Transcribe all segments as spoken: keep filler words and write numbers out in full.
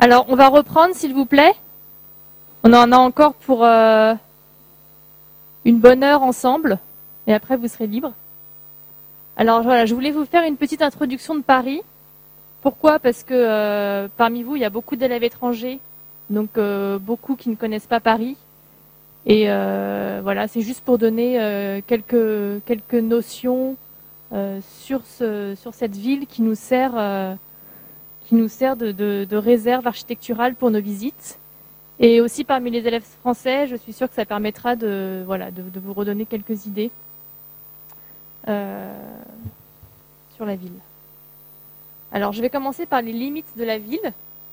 Alors, on va reprendre, s'il vous plaît. On en a encore pour euh, une bonne heure ensemble, et après vous serez libres. Alors voilà, je voulais vous faire une petite introduction de Paris. Pourquoi? Parce que euh, parmi vous, il y a beaucoup d'élèves étrangers, donc euh, beaucoup qui ne connaissent pas Paris. Et euh, voilà, c'est juste pour donner euh, quelques, quelques notions euh, sur, ce, sur cette ville qui nous sert, euh, qui nous sert de, de, de réserve architecturale pour nos visites. Et aussi parmi les élèves français, je suis sûre que ça permettra de, voilà, de, de vous redonner quelques idées euh, sur la ville. Alors, je vais commencer par les limites de la ville.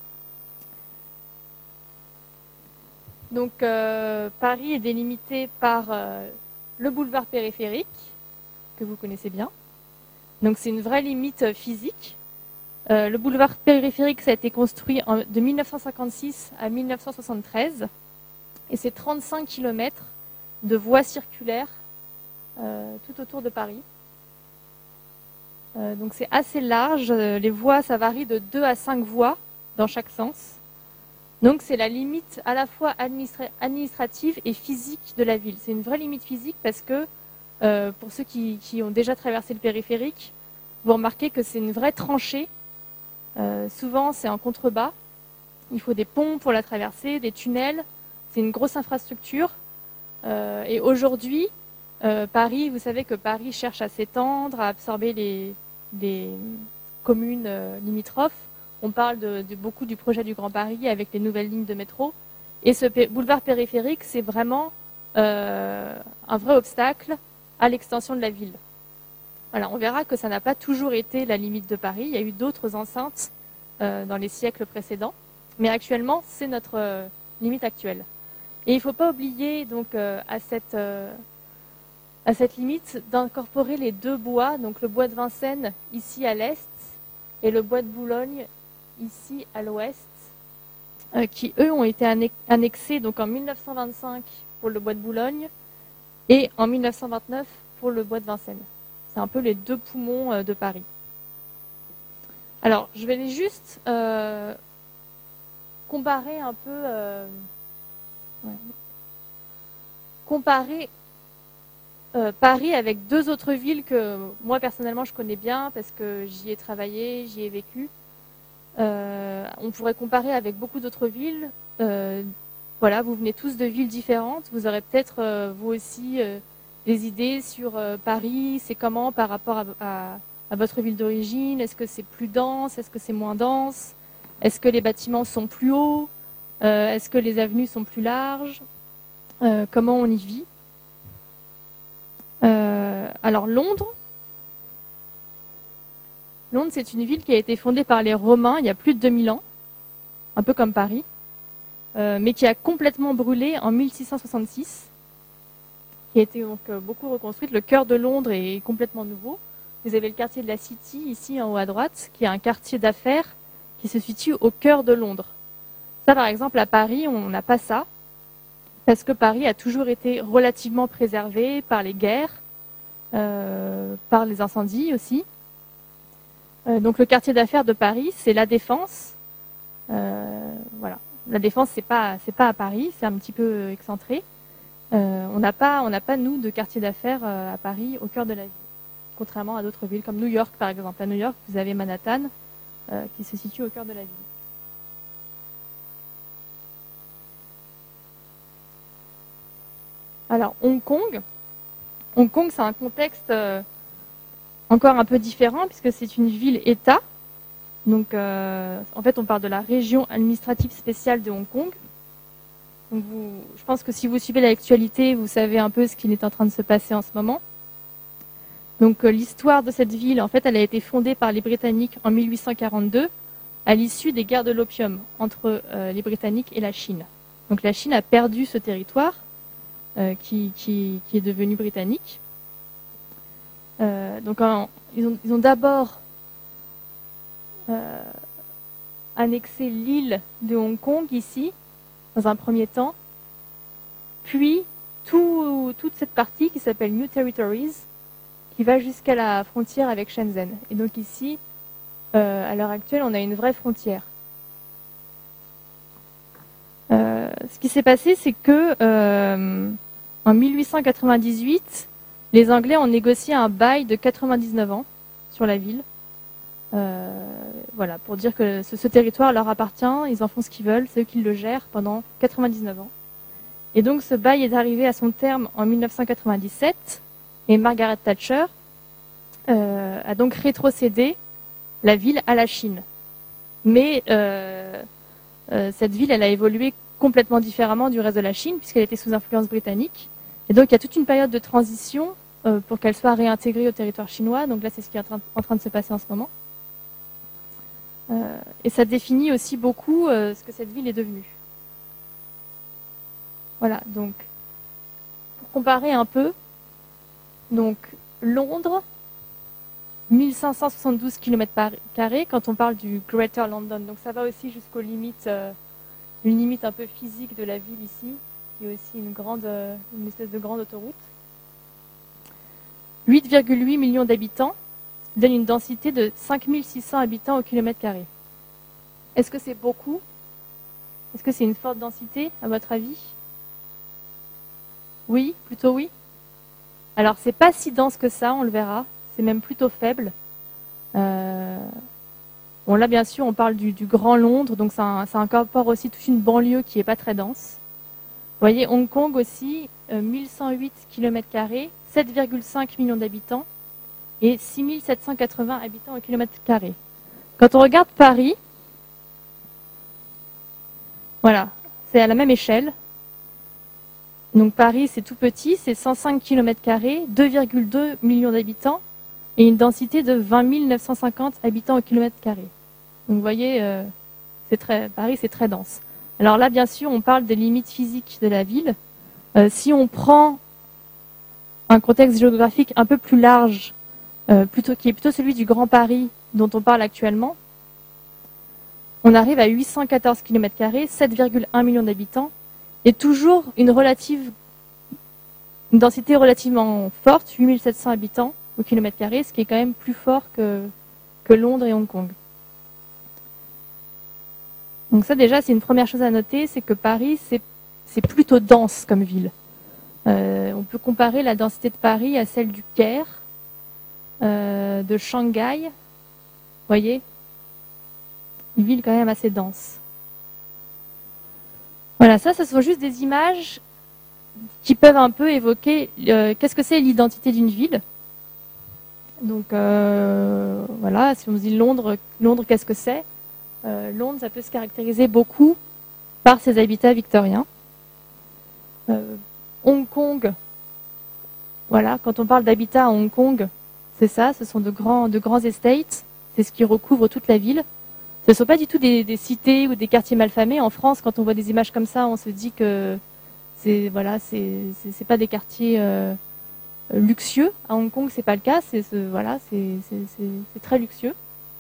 Donc, euh, Paris est délimité par euh, le boulevard périphérique, que vous connaissez bien. Donc, c'est une vraie limite physique. Euh, le boulevard périphérique, ça a été construit en, de mille neuf cent cinquante-six à mille neuf cent soixante-treize. Et c'est trente-cinq kilomètres de voies circulaires euh, tout autour de Paris. Euh, donc c'est assez large. Les voies, ça varie de deux à cinq voies dans chaque sens. Donc c'est la limite à la fois administra administrative et physique de la ville. C'est une vraie limite physique parce que, euh, pour ceux qui, qui ont déjà traversé le périphérique, vous remarquez que c'est une vraie tranchée. Euh, souvent, c'est en contrebas. Il faut des ponts pour la traverser, des tunnels. C'est une grosse infrastructure. Euh, et aujourd'hui, euh, Paris, vous savez que Paris cherche à s'étendre, à absorber les, les communes euh, limitrophes. On parle de, de beaucoup du projet du Grand Paris avec les nouvelles lignes de métro. Et ce boulevard périphérique, c'est vraiment euh, un vrai obstacle à l'extension de la ville. Voilà, on verra que ça n'a pas toujours été la limite de Paris. Il y a eu d'autres enceintes euh, dans les siècles précédents. Mais actuellement, c'est notre euh, limite actuelle. Et il ne faut pas oublier donc, euh, à, cette, euh, à cette limite d'incorporer les deux bois, donc le bois de Vincennes ici à l'est et le bois de Boulogne ici à l'ouest, euh, qui eux ont été annexés donc, en mille neuf cent vingt-cinq pour le bois de Boulogne et en mille neuf cent vingt-neuf pour le bois de Vincennes. C'est un peu les deux poumons de Paris. Alors, je vais juste euh, comparer un peu, euh, ouais, comparer euh, Paris avec deux autres villes que moi personnellement je connais bien parce que j'y ai travaillé, j'y ai vécu. Euh, on pourrait comparer avec beaucoup d'autres villes. Euh, voilà, vous venez tous de villes différentes. Vous aurez peut-être euh, vous aussi euh, des idées sur euh, Paris, c'est comment par rapport à, à, à votre ville d'origine? Est-ce que c'est plus dense? Est-ce que c'est moins dense? Est-ce que les bâtiments sont plus hauts? euh, Est-ce que les avenues sont plus larges? euh, Comment on y vit? euh, Alors Londres, Londres c'est une ville qui a été fondée par les Romains il y a plus de deux mille ans, un peu comme Paris, euh, mais qui a complètement brûlé en mille six cent soixante-six. Qui a été donc beaucoup reconstruite. Le cœur de Londres est complètement nouveau. Vous avez le quartier de la City, ici en haut à droite, qui est un quartier d'affaires qui se situe au cœur de Londres. Ça, par exemple, à Paris, on n'a pas ça, parce que Paris a toujours été relativement préservé par les guerres, euh, par les incendies aussi. Euh, donc le quartier d'affaires de Paris, c'est La Défense. Euh, voilà. La Défense, c'est pas, c'est pas à Paris, c'est un petit peu excentré. Euh, on n'a pas, on n'a pas, nous, de quartier d'affaires euh, à Paris, au cœur de la ville. Contrairement à d'autres villes, comme New York, par exemple. À New York, vous avez Manhattan, euh, qui se situe au cœur de la ville. Alors, Hong Kong. Hong Kong, c'est un contexte euh, encore un peu différent, puisque c'est une ville-État. Donc, euh, en fait, on parle de la région administrative spéciale de Hong Kong. Donc vous, je pense que si vous suivez l'actualité, vous savez un peu ce qui est en train de se passer en ce moment. Donc euh, l'histoire de cette ville, en fait, elle a été fondée par les Britanniques en mille huit cent quarante-deux, à l'issue des guerres de l'opium entre euh, les Britanniques et la Chine. Donc la Chine a perdu ce territoire euh, qui, qui, qui est devenu britannique. Euh, donc en, ils ont, ils ont d'abord euh, annexé l'île de Hong Kong ici, dans un premier temps, puis tout, toute cette partie qui s'appelle New Territories, qui va jusqu'à la frontière avec Shenzhen. Et donc ici, euh, à l'heure actuelle, on a une vraie frontière. ce qui s'est passé, c'est que euh, en mille huit cent quatre-vingt-dix-huit, les Anglais ont négocié un bail de quatre-vingt-dix-neuf ans sur la ville. Euh, voilà, pour dire que ce, ce territoire leur appartient, ils en font ce qu'ils veulent, c'est eux qui le gèrent pendant quatre-vingt-dix-neuf ans. Et donc ce bail est arrivé à son terme en mille neuf cent quatre-vingt-dix-sept, et Margaret Thatcher euh, a donc rétrocédé la ville à la Chine. Mais euh, euh, cette ville, elle a évolué complètement différemment du reste de la Chine, puisqu'elle était sous influence britannique. Et donc il y a toute une période de transition euh, pour qu'elle soit réintégrée au territoire chinois. Donc là, c'est ce qui est en train, en train de se passer en ce moment. Euh, et ça définit aussi beaucoup euh, ce que cette ville est devenue. Voilà, donc, pour comparer un peu, donc Londres, mille cinq cent soixante-douze kilomètres carrés quand on parle du Greater London. Donc ça va aussi jusqu'aux limites, euh, une limite un peu physique de la ville ici, qui est aussi une, grande, euh, une espèce de grande autoroute. huit virgule huit millions d'habitants donne une densité de cinq mille six cents habitants au kilomètre carré. Est-ce que c'est beaucoup? Est-ce que c'est une forte densité, à votre avis? Oui, plutôt oui. Alors, c'est pas si dense que ça, on le verra. C'est même plutôt faible. Euh... Bon, là, bien sûr, on parle du, du Grand Londres, donc ça, ça incorpore aussi toute une banlieue qui n'est pas très dense. Vous voyez, Hong Kong aussi, euh, mille cent huit kilomètres carrés, sept virgule cinq millions d'habitants et six mille sept cent quatre-vingts habitants au kilomètre carré. Quand on regarde Paris, voilà, c'est à la même échelle. Donc Paris, c'est tout petit, c'est cent cinq kilomètres carrés, deux virgule deux millions d'habitants et une densité de vingt mille neuf cent cinquante habitants au kilomètre carré. Donc vous voyez, euh, c'est très, Paris, c'est très dense. Alors là, bien sûr, on parle des limites physiques de la ville. Euh, si on prend un contexte géographique un peu plus large, euh, plutôt, qui est plutôt celui du Grand Paris dont on parle actuellement, on arrive à huit cent quatorze kilomètres carrés, sept virgule un millions d'habitants, et toujours une, relative, une densité relativement forte, huit mille sept cents habitants au kilomètre carré, ce qui est quand même plus fort que, que Londres et Hong Kong. Donc ça déjà, c'est une première chose à noter, c'est que Paris, c'est plutôt dense comme ville. Euh, on peut comparer la densité de Paris à celle du Caire, euh, de Shanghai. Vous voyez, une ville quand même assez dense. Voilà, ça, ce sont juste des images qui peuvent un peu évoquer euh, qu'est-ce que c'est l'identité d'une ville. Donc euh, voilà, si on se dit Londres, Londres qu'est-ce que c'est? euh, Londres, ça peut se caractériser beaucoup par ses habitats victoriens. Euh, Hong Kong, voilà, quand on parle d'habitat à Hong Kong, c'est ça, ce sont de grands, de grands estates, c'est ce qui recouvre toute la ville. Ce ne sont pas du tout des, des cités ou des quartiers malfamés. En France, quand on voit des images comme ça, on se dit que c'est voilà, c'est c'est pas des quartiers euh, luxueux. À Hong Kong, c'est pas le cas. C'est voilà, c'est très luxueux.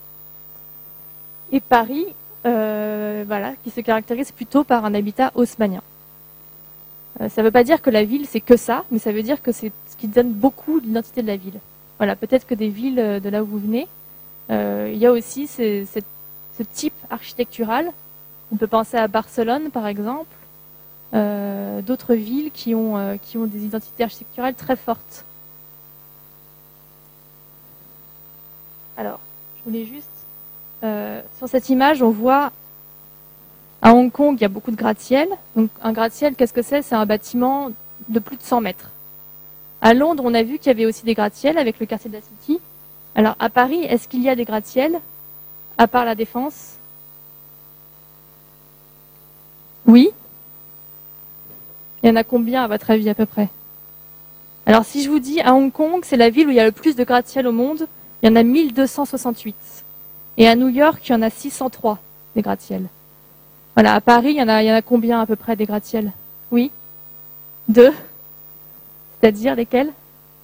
Et Paris, euh, voilà, qui se caractérise plutôt par un habitat haussmannien. Euh, ça ne veut pas dire que la ville c'est que ça, mais ça veut dire que c'est ce qui donne beaucoup l'identité de la ville. Voilà, peut-être que des villes de là où vous venez, euh, il y a aussi ces, cette ce type architectural. On peut penser à Barcelone, par exemple, euh, d'autres villes qui ont, euh, qui ont des identités architecturales très fortes. Alors, je voulais juste... Euh, sur cette image, on voit, à Hong Kong, il y a beaucoup de gratte-ciel. Donc, un gratte-ciel, qu'est-ce que c'est? C'est un bâtiment de plus de cent mètres. À Londres, on a vu qu'il y avait aussi des gratte-ciel avec le quartier de la City. Alors, à Paris, est-ce qu'il y a des gratte-ciel à part la Défense? Oui. Il y en a combien à votre avis à peu près? Alors si je vous dis à Hong Kong, c'est la ville où il y a le plus de gratte-ciel au monde, il y en a mille deux cent soixante-huit. Et à New York, il y en a six cent trois des gratte-ciel. Voilà, à Paris, il y en a, il y en a combien à peu près des gratte-ciel? Oui. Deux. C'est-à-dire lesquels?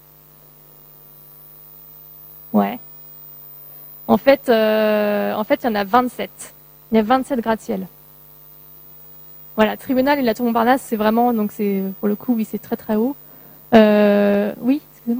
Ouais. En fait, euh, en fait, il y en a vingt-sept. Il y a vingt-sept gratte-ciel. Voilà, Tribunal et la Tour Montparnasse, c'est vraiment, donc c'est pour le coup, oui, c'est très très haut. Euh, oui, excusez-moi.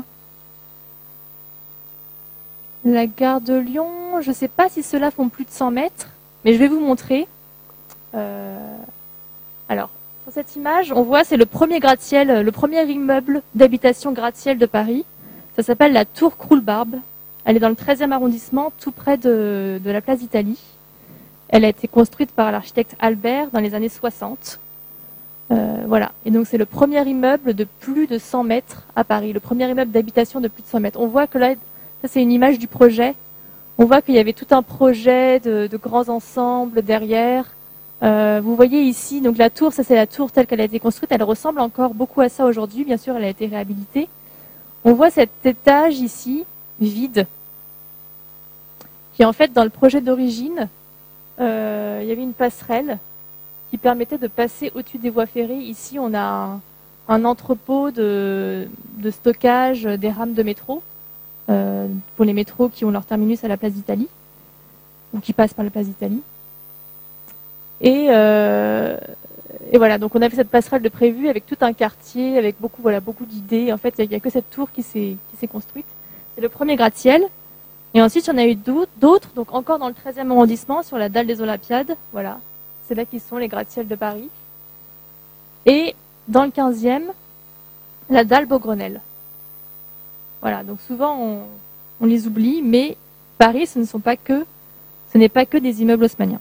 La gare de Lyon, je ne sais pas si ceux-là font plus de cent mètres, mais je vais vous montrer. Euh, alors, sur cette image, on voit, c'est le premier gratte-ciel, le premier immeuble d'habitation gratte-ciel de Paris. Ça s'appelle la Tour Croulebarbe. Elle est dans le treizième arrondissement, tout près de, de la place d'Italie. Elle a été construite par l'architecte Albert dans les années soixante. Euh, voilà. Et donc c'est le premier immeuble de plus de cent mètres à Paris, le premier immeuble d'habitation de plus de cent mètres. On voit que là, ça c'est une image du projet. On voit qu'il y avait tout un projet de, de grands ensembles derrière. Euh, vous voyez ici, donc la tour, ça c'est la tour telle qu'elle a été construite. Elle ressemble encore beaucoup à ça aujourd'hui. Bien sûr, elle a été réhabilitée. On voit cet étage ici, vide, qui en fait, dans le projet d'origine, euh, il y avait une passerelle qui permettait de passer au-dessus des voies ferrées. Ici, on a un, un entrepôt de, de stockage des rames de métro, euh, pour les métros qui ont leur terminus à la place d'Italie, ou qui passent par la place d'Italie. Et, euh, et voilà, donc on avait cette passerelle de prévu avec tout un quartier, avec beaucoup, voilà, beaucoup d'idées. En fait, il n'y a, a que cette tour qui s'est qui s'est construite. C'est le premier gratte-ciel. Et ensuite, il y en a eu d'autres, donc encore dans le treizième arrondissement, sur la dalle des Olympiades. Voilà, c'est là qu'ils sont, les gratte-ciels de Paris. Et dans le quinzième, la dalle Beaugrenelle. Voilà, donc souvent on, on les oublie, mais Paris, ce ne sont pas que, ce n'est pas que des immeubles haussmanniens.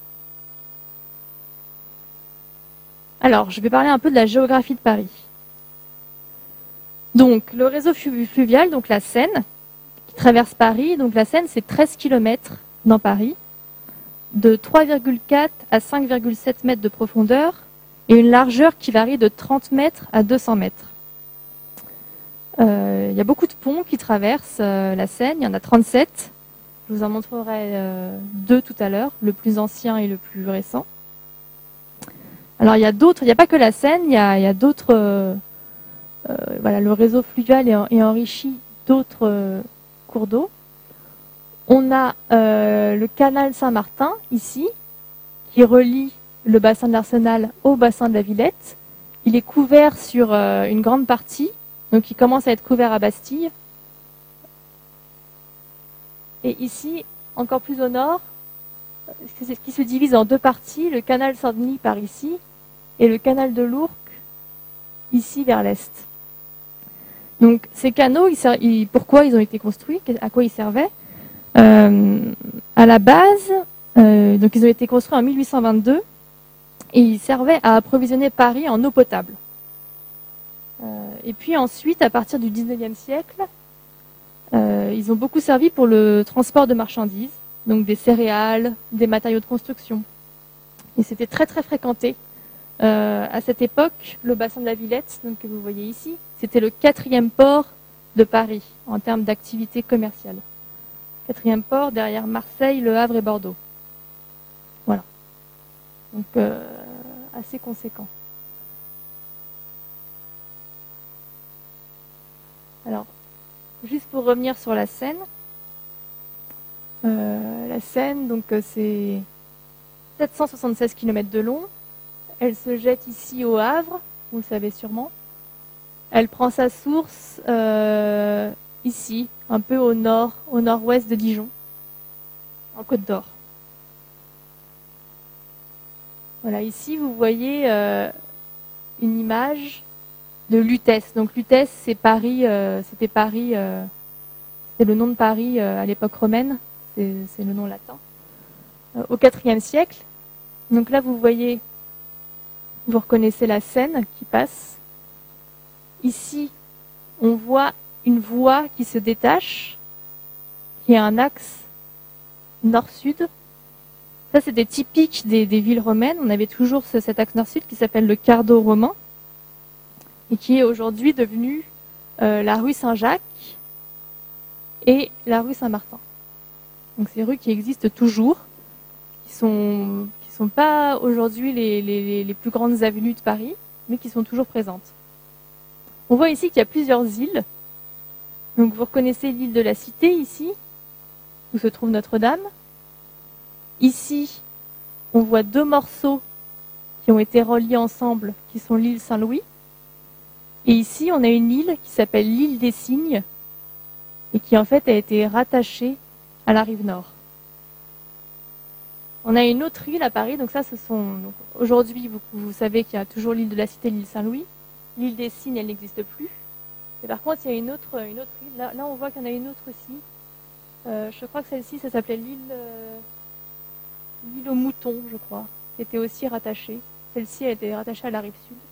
Alors, je vais parler un peu de la géographie de Paris. Donc, le réseau fluvial, donc la Seine, qui traverse Paris. Donc, la Seine, c'est treize kilomètres dans Paris, de trois virgule quatre à cinq virgule sept mètres de profondeur et une largeur qui varie de trente mètres à deux cents mètres. Euh, il y a beaucoup de ponts qui traversent euh, la Seine. Il y en a trente-sept. Je vous en montrerai euh, deux tout à l'heure, le plus ancien et le plus récent. Alors il y a d'autres, il n'y a pas que la Seine, il y a, il y a d'autres, euh, euh, voilà, le réseau fluvial est, est enrichi d'autres euh, cours d'eau. On a euh, le canal Saint-Martin ici, qui relie le bassin de l'Arsenal au bassin de la Villette. Il est couvert sur euh, une grande partie, donc il commence à être couvert à Bastille. Et ici, encore plus au nord, c'est ce qui se divise en deux parties, le canal Saint-Denis par ici et le canal de l'Ourcq ici vers l'est. Donc ces canaux, ils, ils, pourquoi ils ont été construits, à quoi ils servaient? euh, À la base, euh, donc ils ont été construits en mille huit cent vingt-deux et ils servaient à approvisionner Paris en eau potable. Euh, et puis ensuite, à partir du dix-neuvième siècle, euh, ils ont beaucoup servi pour le transport de marchandises, donc des céréales, des matériaux de construction. Et c'était très très fréquenté. Euh, à cette époque, le bassin de la Villette, donc, que vous voyez ici, c'était le quatrième port de Paris en termes d'activité commerciale. Quatrième port derrière Marseille, Le Havre et Bordeaux. Voilà. Donc euh, assez conséquent. Alors, juste pour revenir sur la Seine. Euh, la Seine, donc c'est sept cent soixante-seize kilomètres de long. Elle se jette ici au Havre, vous le savez sûrement. Elle prend sa source euh, ici, un peu au nord, au nord-ouest de Dijon, en Côte d'Or. Voilà, ici vous voyez euh, une image de Lutèce. Donc Lutèce, c'est Paris, euh, c'était Paris, euh, c'était le nom de Paris euh, à l'époque romaine. C'est le nom latin, euh, au quatrième siècle. Donc là, vous voyez, vous reconnaissez la Seine qui passe. Ici, on voit une voie qui se détache, qui a un axe nord-sud. Ça, c'était typique des, des villes romaines. On avait toujours ce, cet axe nord-sud qui s'appelle le cardo romain et qui est aujourd'hui devenu euh, la rue Saint-Jacques et la rue Saint-Martin. Donc ces rues qui existent toujours, qui sont qui sont pas aujourd'hui les, les, les plus grandes avenues de Paris, mais qui sont toujours présentes. On voit ici qu'il y a plusieurs îles. Donc vous reconnaissez l'île de la Cité ici, où se trouve Notre-Dame. Ici, on voit deux morceaux qui ont été reliés ensemble, qui sont l'île Saint-Louis. Et ici, on a une île qui s'appelle l'île des Cygnes, et qui en fait a été rattachée à la rive nord. On a une autre île à Paris, donc ça, ce sont... Aujourd'hui, vous, vous savez qu'il y a toujours l'île de la Cité, l'île Saint-Louis. L'île des Cygnes, elle n'existe plus. Et par contre, il y a une autre, une autre île. Là, là, on voit qu'il y en a une autre aussi. Euh, je crois que celle-ci, ça s'appelait l'île euh, l'île aux moutons, je crois, qui était aussi rattachée. Celle-ci, elle était rattachée à la rive sud.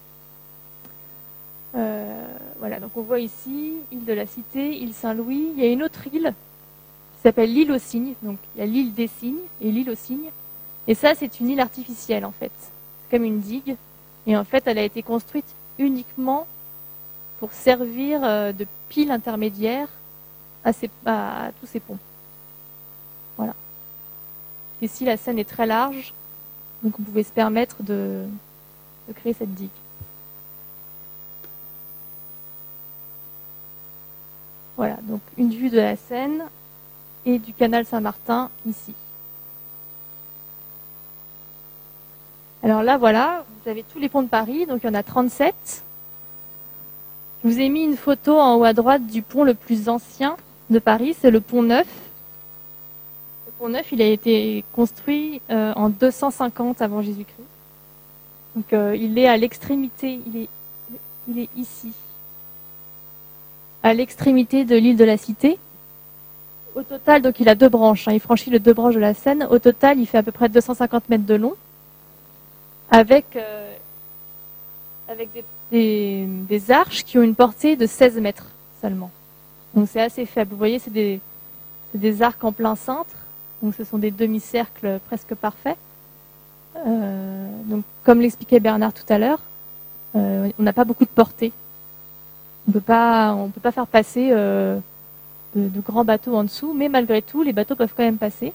Euh, voilà, donc on voit ici, île de la Cité, île Saint-Louis. Il y a une autre île qui s'appelle l'île aux Cygnes. Donc il y a l'île des Cygnes et l'île aux Cygnes. Et ça, c'est une île artificielle, en fait. C'est comme une digue. Et en fait, elle a été construite uniquement pour servir euh, de pile intermédiaire à, ces, à, à tous ces ponts. Voilà. Ici, la Seine est très large, donc on pouvait se permettre de, de créer cette digue. Voilà, donc une vue de la Seine et du canal Saint-Martin ici. Alors là, voilà, vous avez tous les ponts de Paris, donc il y en a trente-sept. Je vous ai mis une photo en haut à droite du pont le plus ancien de Paris, c'est le pont Neuf. Le pont Neuf, il a été construit euh, en deux cent cinquante avant Jésus-Christ. Donc euh, il est à l'extrémité, il est, il est ici, à l'extrémité de l'île de la Cité. Au total, donc il a deux branches, hein, il franchit les deux branches de la Seine. Au total, il fait à peu près deux cent cinquante mètres de long, avec, euh, avec des, des, des arches qui ont une portée de seize mètres seulement. Donc c'est assez faible. Vous voyez, c'est des, des arcs en plein cintre, donc ce sont des demi-cercles presque parfaits. Euh, donc comme l'expliquait Bernard tout à l'heure, euh, on n'a pas beaucoup de portée. On peut pas, on peut pas faire passer euh, de, de grands bateaux en dessous, mais malgré tout, les bateaux peuvent quand même passer.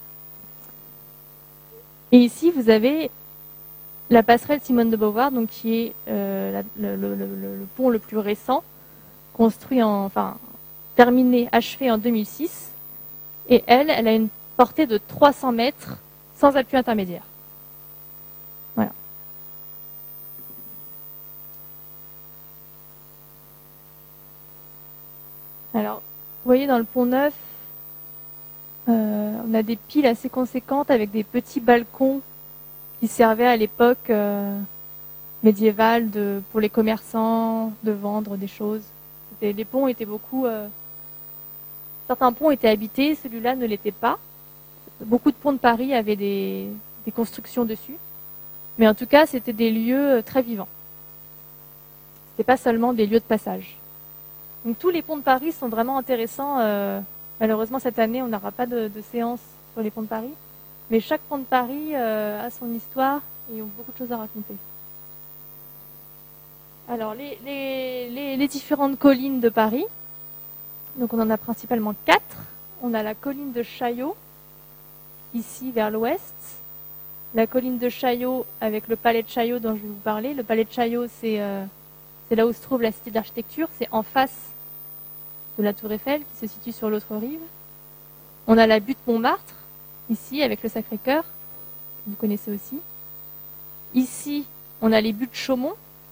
Et ici, vous avez la passerelle Simone de Beauvoir, donc qui est euh, la, le, le, le, le pont le plus récent, construit en, enfin, terminé, achevé en deux mille six. Et elle, elle a une portée de trois cents mètres sans appui intermédiaire. Voilà. Alors, vous voyez dans le pont Neuf, euh, on a des piles assez conséquentes avec des petits balcons qui servaient à l'époque euh, médiévale de, pour les commerçants de vendre des choses. C'était, les ponts étaient beaucoup... Euh, certains ponts étaient habités, celui-là ne l'était pas. Beaucoup de ponts de Paris avaient des, des constructions dessus. Mais en tout cas, c'était des lieux très vivants. Ce n'était pas seulement des lieux de passage. Donc tous les ponts de Paris sont vraiment intéressants. Euh, malheureusement, cette année, on n'aura pas de, de séance sur les ponts de Paris. Mais chaque pont de Paris euh, a son histoire et a beaucoup de choses à raconter. Alors, les, les, les, les différentes collines de Paris. Donc, on en a principalement quatre. On a la colline de Chaillot, ici vers l'ouest. La colline de Chaillot avec le palais de Chaillot dont je vais vous parler. Le palais de Chaillot, c'est euh, c'est là où se trouve la cité de l'architecture. C'est en face de la Tour Eiffel qui se situe sur l'autre rive. On a la butte Montmartre, ici, avec le Sacré-Cœur, que vous connaissez aussi. Ici, on a les buttes Chaumont.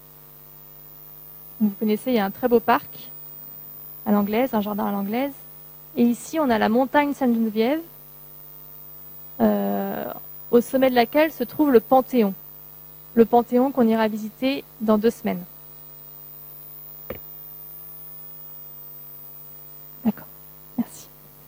Vous connaissez, il y a un très beau parc à l'anglaise, un jardin à l'anglaise. Et ici, on a la montagne Sainte-Geneviève, euh, au sommet de laquelle se trouve le Panthéon. Le Panthéon qu'on ira visiter dans deux semaines. D'accord, merci.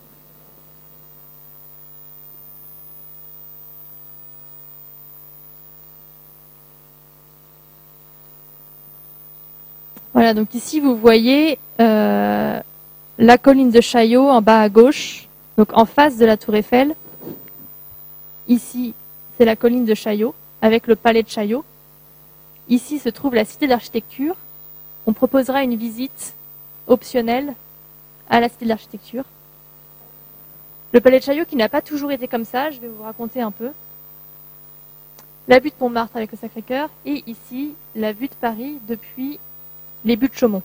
Voilà, donc ici vous voyez euh, la colline de Chaillot en bas à gauche, donc en face de la Tour Eiffel. Ici, c'est la colline de Chaillot avec le palais de Chaillot. Ici se trouve la cité d'architecture. On proposera une visite optionnelle à la cité de l'architecture. Le palais de Chaillot qui n'a pas toujours été comme ça, je vais vous raconter un peu. La butte Montmartre avec le Sacré-Cœur et ici la vue de Paris depuis les buttes Chaumont.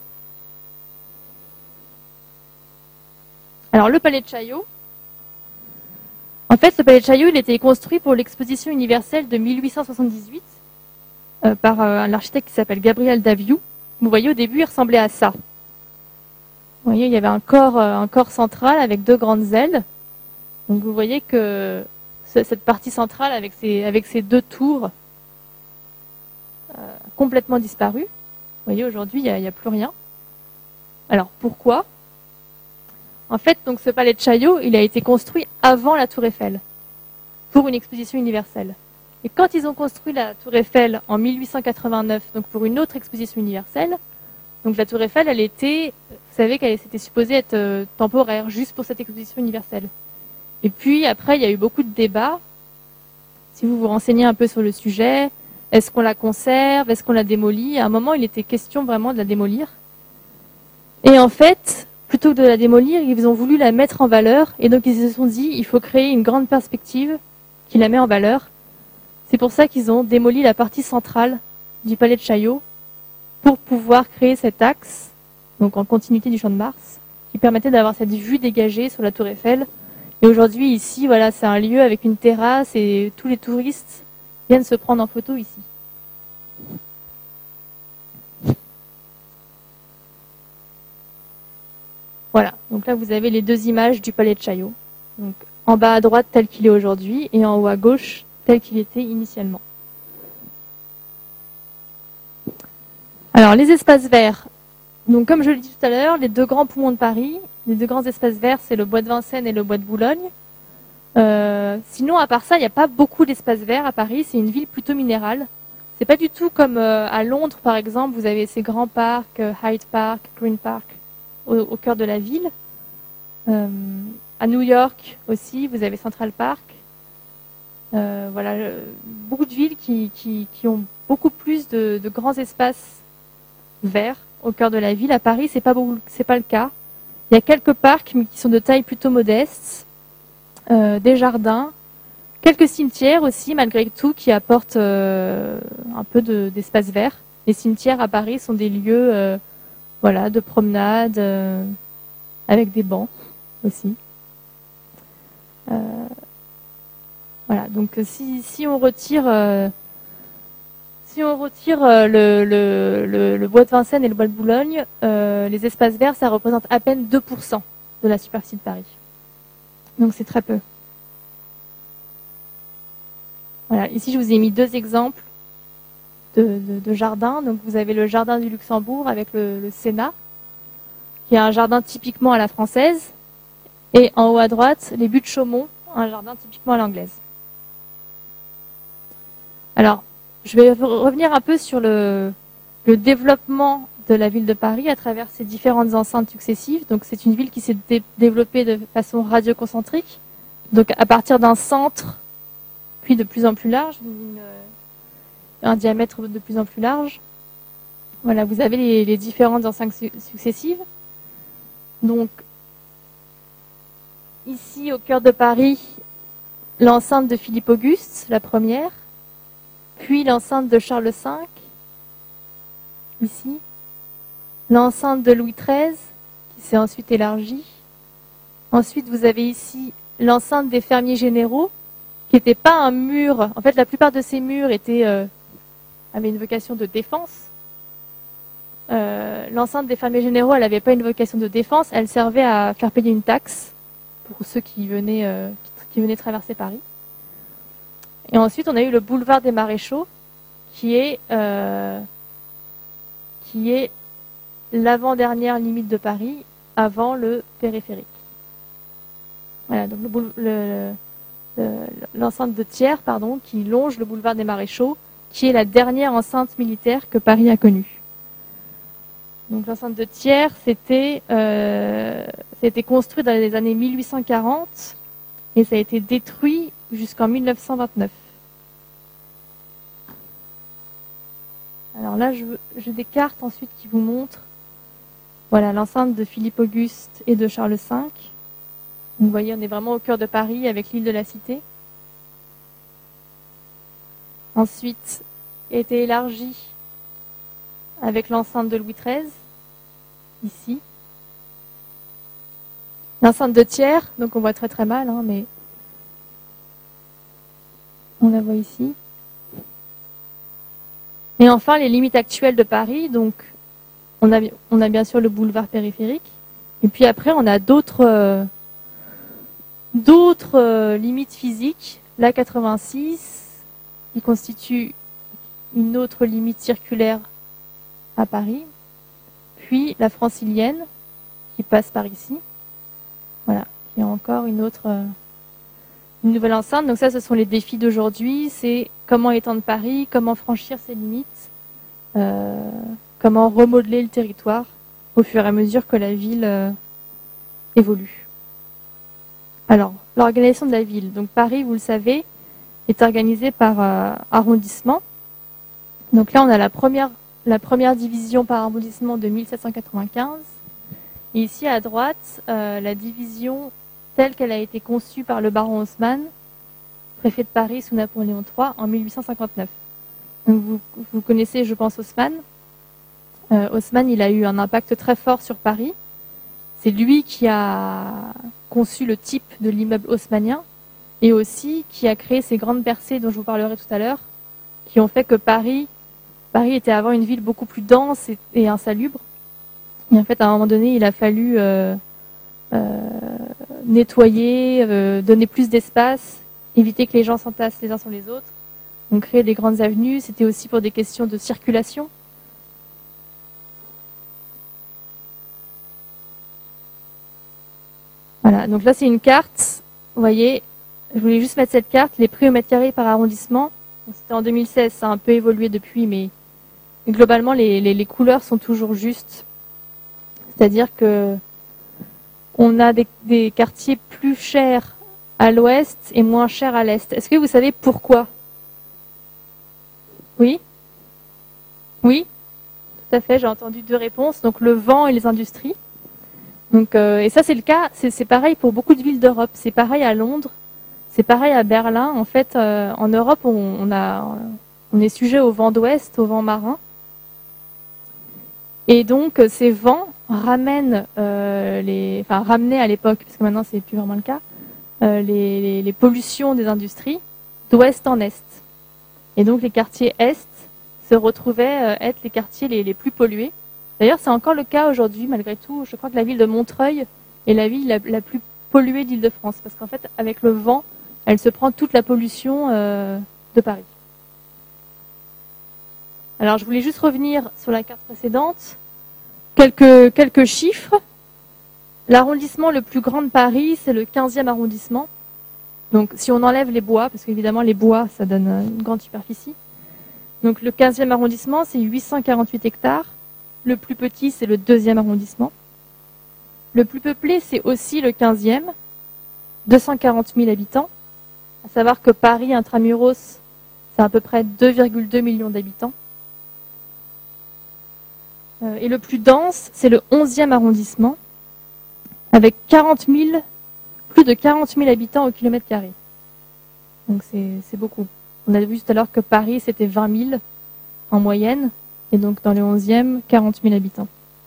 Alors le palais de Chaillot, en fait ce palais de Chaillot il a été construit pour l'exposition universelle de mille huit cent soixante-dix-huit euh, par euh, un architecte qui s'appelle Gabriel Daviou. Vous voyez au début il ressemblait à ça. Vous voyez il y avait un corps, euh, un corps central avec deux grandes ailes. Donc vous voyez que cette partie centrale avec ses, avec ses deux tours euh, complètement disparues. Vous voyez, aujourd'hui, il n'y a, a plus rien. Alors, pourquoi? En fait, donc, ce palais de Chaillot, il a été construit avant la Tour Eiffel, pour une exposition universelle. Et quand ils ont construit la Tour Eiffel en mille huit cent quatre-vingt-neuf, donc pour une autre exposition universelle, donc la Tour Eiffel, elle était, vous savez qu'elle était supposée être euh, temporaire, juste pour cette exposition universelle. Et puis après, il y a eu beaucoup de débats. Si vous vous renseignez un peu sur le sujet, est-ce qu'on la conserve, est-ce qu'on la démolit? À un moment, il était question vraiment de la démolir. Et en fait, plutôt que de la démolir, ils ont voulu la mettre en valeur. Et donc, ils se sont dit, il faut créer une grande perspective qui la met en valeur. C'est pour ça qu'ils ont démoli la partie centrale du palais de Chaillot pour pouvoir créer cet axe, donc en continuité du Champ de Mars, qui permettait d'avoir cette vue dégagée sur la Tour Eiffel. Et aujourd'hui, ici, voilà, c'est un lieu avec une terrasse et tous les touristes viennent se prendre en photo ici. Voilà, donc là, vous avez les deux images du palais de Chaillot. Donc, en bas à droite, tel qu'il est aujourd'hui, et en haut à gauche, tel qu'il était initialement. Alors, les espaces verts. Donc, comme je l'ai dit tout à l'heure, les deux grands poumons de Paris, les deux grands espaces verts, c'est le bois de Vincennes et le bois de Boulogne. Euh, sinon, à part ça, il n'y a pas beaucoup d'espaces verts à Paris. C'est une ville plutôt minérale. C'est pas du tout comme euh, à Londres, par exemple. Vous avez ces grands parcs, euh, Hyde Park, Green Park, au, au cœur de la ville. Euh, à New York aussi, vous avez Central Park. Euh, voilà, euh, beaucoup de villes qui, qui, qui ont beaucoup plus de, de grands espaces verts au cœur de la ville. À Paris, c'est pas beaucoup, c'est pas le cas. Il y a quelques parcs, mais qui sont de taille plutôt modeste, euh, des jardins, quelques cimetières aussi, malgré tout, qui apportent euh, un peu de, d'espace vert. Les cimetières à Paris sont des lieux, euh, voilà, de promenade, euh, avec des bancs aussi. Euh, voilà, donc si, si on retire, euh, si on retire euh, le, le, le, le bois de Vincennes et le bois de Boulogne, euh, les espaces verts, ça représente à peine deux pour cent de la superficie de Paris. Donc c'est très peu. Voilà, ici je vous ai mis deux exemples de, de, de jardins. Donc vous avez le jardin du Luxembourg avec le, le Sénat, qui est un jardin typiquement à la française, et en haut à droite, les Buttes de Chaumont, un jardin typiquement à l'anglaise. Alors, je vais revenir un peu sur le, le développement de la ville de Paris à travers ses différentes enceintes successives. Donc, c'est une ville qui s'est dé développée de façon radioconcentrique, donc à partir d'un centre, puis de plus en plus large, une, un diamètre de plus en plus large. Voilà, vous avez les, les différentes enceintes su successives. Donc, ici, au cœur de Paris, l'enceinte de Philippe Auguste, la première, puis l'enceinte de Charles cinq, ici, l'enceinte de Louis treize, qui s'est ensuite élargie. Ensuite, vous avez ici l'enceinte des fermiers généraux, qui n'était pas un mur. En fait, la plupart de ces murs étaient, euh, avaient une vocation de défense. Euh, l'enceinte des fermiers généraux, elle n'avait pas une vocation de défense, elle servait à faire payer une taxe pour ceux qui venaient, euh, qui venaient traverser Paris. Et ensuite, on a eu le boulevard des Maréchaux, qui est, euh, qui est l'avant-dernière limite de Paris, avant le périphérique. Voilà, donc le, le, l'enceinte de Thiers, pardon, qui longe le boulevard des Maréchaux, qui est la dernière enceinte militaire que Paris a connue. Donc l'enceinte de Thiers, c'était euh, construit dans les années mille huit cent quarante et ça a été détruit jusqu'en mille neuf cent vingt-neuf. Alors là, j'ai des cartes ensuite qui vous montrent voilà, l'enceinte de Philippe Auguste et de Charles cinq. Vous voyez, on est vraiment au cœur de Paris avec l'île de la Cité. Ensuite, a été élargie avec l'enceinte de Louis treize, ici. L'enceinte de Thiers, donc on voit très très mal, hein, mais on la voit ici. Et enfin, les limites actuelles de Paris, donc on a, on a bien sûr le boulevard périphérique, et puis après on a d'autres euh, d'autres euh, limites physiques. l'A quatre-vingt-six, qui constitue une autre limite circulaire à Paris, puis la francilienne, qui passe par ici. Voilà, qui est encore une autre, euh, une nouvelle enceinte. Donc ça, ce sont les défis d'aujourd'hui. C'est comment étendre Paris, comment franchir ses limites, euh, comment remodeler le territoire au fur et à mesure que la ville euh, évolue. Alors, l'organisation de la ville. Donc Paris, vous le savez, est organisée par euh, arrondissement. Donc là, on a la première, la première division par arrondissement de mille sept cent quatre-vingt-quinze. Et ici, à droite, euh, la division telle qu'elle a été conçue par le baron Haussmann, préfet de Paris sous Napoléon trois, en mille huit cent cinquante-neuf. Donc vous, vous connaissez, je pense, Haussmann. Euh, Haussmann, il a eu un impact très fort sur Paris. C'est lui qui a conçu le type de l'immeuble haussmannien et aussi qui a créé ces grandes percées dont je vous parlerai tout à l'heure, qui ont fait que Paris, Paris était avant une ville beaucoup plus dense et, et insalubre. Et en fait, à un moment donné, il a fallu euh, euh, nettoyer, euh, donner plus d'espace, éviter que les gens s'entassent les uns sur les autres. Donc créer des grandes avenues, c'était aussi pour des questions de circulation. Voilà, donc là c'est une carte, vous voyez, je voulais juste mettre cette carte, les prix au mètre carré par arrondissement. C'était en deux mille seize, ça a un peu évolué depuis, mais globalement les, les, les couleurs sont toujours justes. C'est-à-dire que on a des, des quartiers plus chers à l'ouest et moins chers à l'est. Est-ce que vous savez pourquoi? Oui? Oui? Tout à fait, j'ai entendu deux réponses. Donc le vent et les industries. Donc, euh, et ça c'est le cas, c'est pareil pour beaucoup de villes d'Europe. C'est pareil à Londres, c'est pareil à Berlin. En fait, euh, en Europe, on, on, a, on est sujet au vent d'ouest, au vent marin. Et donc ces vents ramènent euh, les, enfin ramenaient à l'époque, parce que maintenant c'est plus vraiment le cas, euh, les, les, les pollutions des industries d'ouest en est. Et donc les quartiers est se retrouvaient euh, être les quartiers les, les plus pollués. D'ailleurs, c'est encore le cas aujourd'hui, malgré tout. Je crois que la ville de Montreuil est la ville la, la plus polluée d'Île-de-France, parce qu'en fait, avec le vent, elle se prend toute la pollution euh, de Paris. Alors, je voulais juste revenir sur la carte précédente. Quelques, quelques chiffres. L'arrondissement le plus grand de Paris, c'est le quinzième arrondissement. Donc, si on enlève les bois, parce qu'évidemment, les bois, ça donne une grande superficie. Donc, le quinzième arrondissement, c'est huit cent quarante-huit hectares. Le plus petit, c'est le deuxième arrondissement. Le plus peuplé, c'est aussi le quinzième, deux cent quarante mille habitants. À savoir que Paris intramuros, c'est à peu près deux virgule deux millions d'habitants. Euh, et le plus dense, c'est le onzième arrondissement, avec quarante mille, plus de quarante mille habitants au kilomètre carré. Donc c'est beaucoup. On a vu tout à l'heure que Paris, c'était vingt mille en moyenne. Et donc dans le onzième, quarante mille habitants.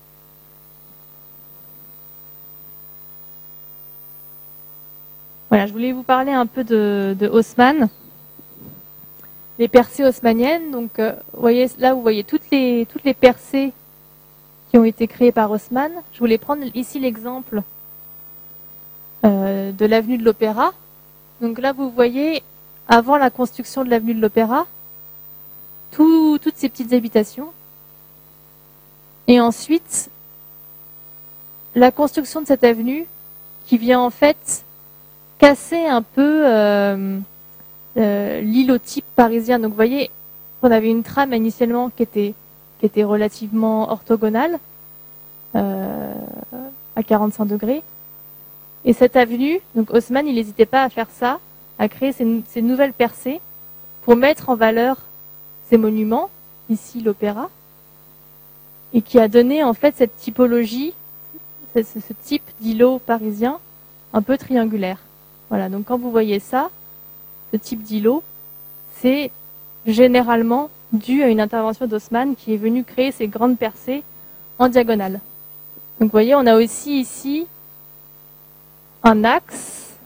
Voilà, je voulais vous parler un peu de, de Haussmann. Les percées haussmanniennes. Donc, euh, voyez, là, vous voyez toutes les, toutes les percées qui ont été créées par Haussmann. Je voulais prendre ici l'exemple euh, de l'avenue de l'Opéra. Donc là, vous voyez, avant la construction de l'avenue de l'Opéra, Tout, toutes ces petites habitations. Et ensuite, la construction de cette avenue qui vient en fait casser un peu euh, euh, l'îlotype parisien. Donc vous voyez, on avait une trame initialement qui était, qui était relativement orthogonale, euh, à quarante-cinq degrés. Et cette avenue, donc Haussmann, il n'hésitait pas à faire ça, à créer ces, ces nouvelles percées pour mettre en valeur ces monuments, ici l'opéra, et qui a donné en fait cette typologie, ce, ce type d'îlot parisien un peu triangulaire. Voilà, donc quand vous voyez ça, ce type d'îlot, c'est généralement dû à une intervention d'Haussmann qui est venu créer ces grandes percées en diagonale. Donc vous voyez, on a aussi ici un axe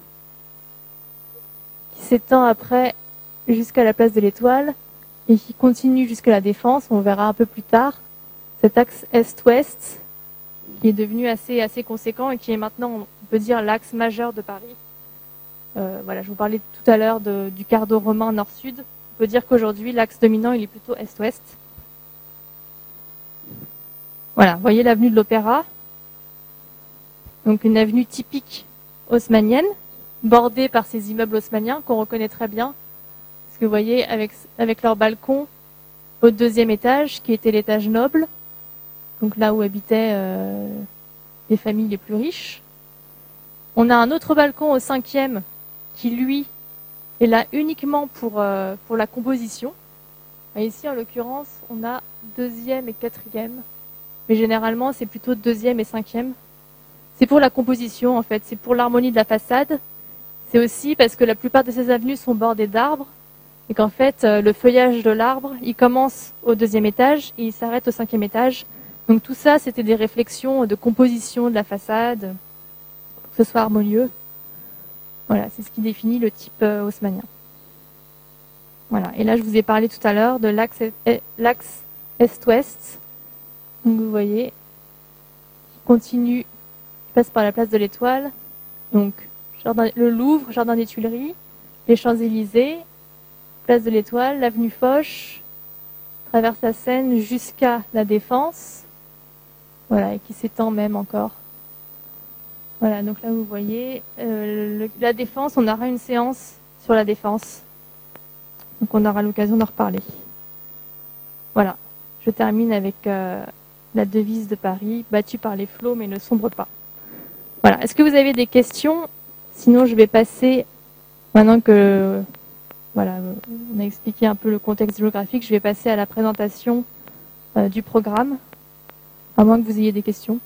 qui s'étend après jusqu'à la place de l'Étoile, et qui continue jusqu'à la Défense, on verra un peu plus tard, cet axe est-ouest, qui est devenu assez, assez conséquent et qui est maintenant, on peut dire, l'axe majeur de Paris. Euh, voilà, je vous parlais tout à l'heure du quart d'eau romain nord-sud. On peut dire qu'aujourd'hui, l'axe dominant, il est plutôt est-ouest. Voilà, vous voyez l'avenue de l'Opéra. Donc une avenue typique haussmannienne, bordée par ces immeubles haussmanniens qu'on reconnaît très bien. Parce que vous voyez, avec, avec leur balcon au deuxième étage, qui était l'étage noble, donc là où habitaient euh, les familles les plus riches. On a un autre balcon au cinquième, qui lui est là uniquement pour, euh, pour la composition. Et ici, en l'occurrence, on a deuxième et quatrième. Mais généralement, c'est plutôt deuxième et cinquième. C'est pour la composition, en fait. C'est pour l'harmonie de la façade. C'est aussi parce que la plupart de ces avenues sont bordées d'arbres. Et qu'en fait, le feuillage de l'arbre, il commence au deuxième étage et il s'arrête au cinquième étage. Donc tout ça, c'était des réflexions de composition de la façade, pour que ce soit harmonieux. Voilà, c'est ce qui définit le type euh, haussmannien. Voilà, et là je vous ai parlé tout à l'heure de l'axe est-ouest. Donc vous voyez, qui continue, qui passe par la place de l'Étoile. Donc jardin, le Louvre, Jardin des Tuileries, les Champs-Élysées, place de l'Étoile, l'avenue Foch, traverse la Seine jusqu'à la Défense. Voilà, et qui s'étend même encore. Voilà, donc là vous voyez, euh, le, la Défense, on aura une séance sur la Défense. Donc on aura l'occasion d'en reparler. Voilà, je termine avec euh, la devise de Paris, battue par les flots mais ne sombre pas. Voilà, est-ce que vous avez des questions? Sinon je vais passer, maintenant que voilà, on a expliqué un peu le contexte géographique, je vais passer à la présentation euh, du programme, à moins que vous ayez des questions.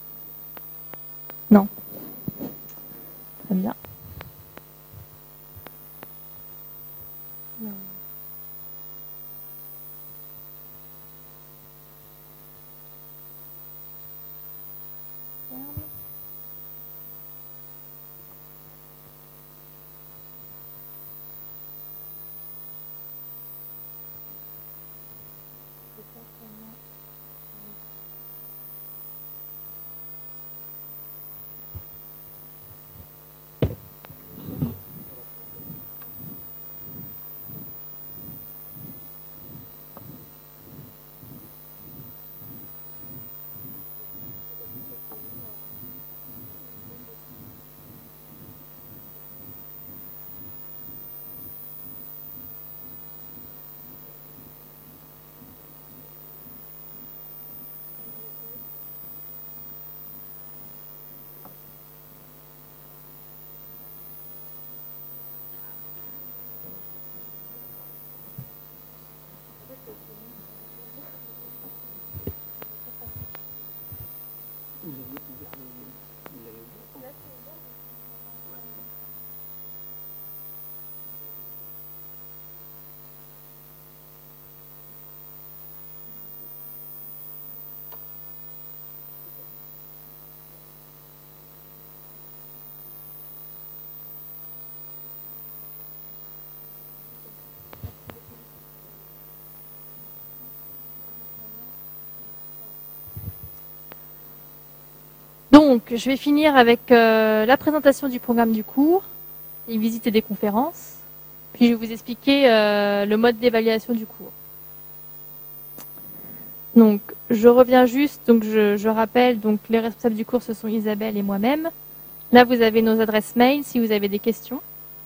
Non. Très bien. Non. Donc, je vais finir avec euh, la présentation du programme du cours, les visites et des conférences, puis je vais vous expliquer euh, le mode d'évaluation du cours. Donc, je reviens juste, donc je, je rappelle, donc les responsables du cours, ce sont Isabelle et moi-même. Là, vous avez nos adresses mail si vous avez des questions.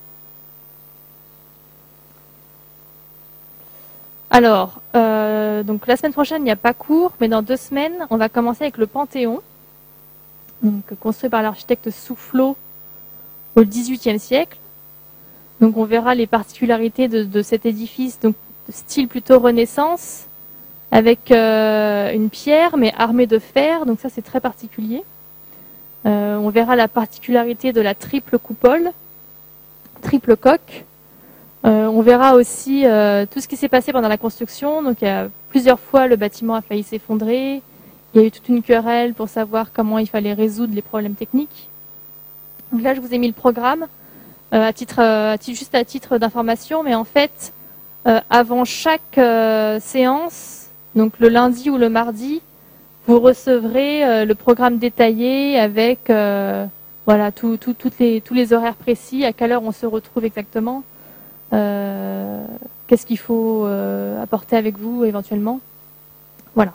Alors, euh, donc la semaine prochaine, il n'y a pas cours, mais dans deux semaines, on va commencer avec le Panthéon. Donc, construit par l'architecte Soufflot au dix-huitième siècle. Donc on verra les particularités de, de cet édifice, donc de style plutôt Renaissance, avec euh, une pierre mais armée de fer, donc ça c'est très particulier. Euh, on verra la particularité de la triple coupole, triple coque. Euh, on verra aussi euh, tout ce qui s'est passé pendant la construction. Donc il y a plusieurs fois le bâtiment a failli s'effondrer. Il y a eu toute une querelle pour savoir comment il fallait résoudre les problèmes techniques. Donc là, je vous ai mis le programme euh, à titre, euh, à titre, juste à titre d'information, mais en fait, euh, avant chaque euh, séance, donc le lundi ou le mardi, vous recevrez euh, le programme détaillé avec euh, voilà, tout, tout, toutes les, tous les horaires précis, à quelle heure on se retrouve exactement, euh, qu'est-ce qu'il faut euh, apporter avec vous éventuellement. Voilà.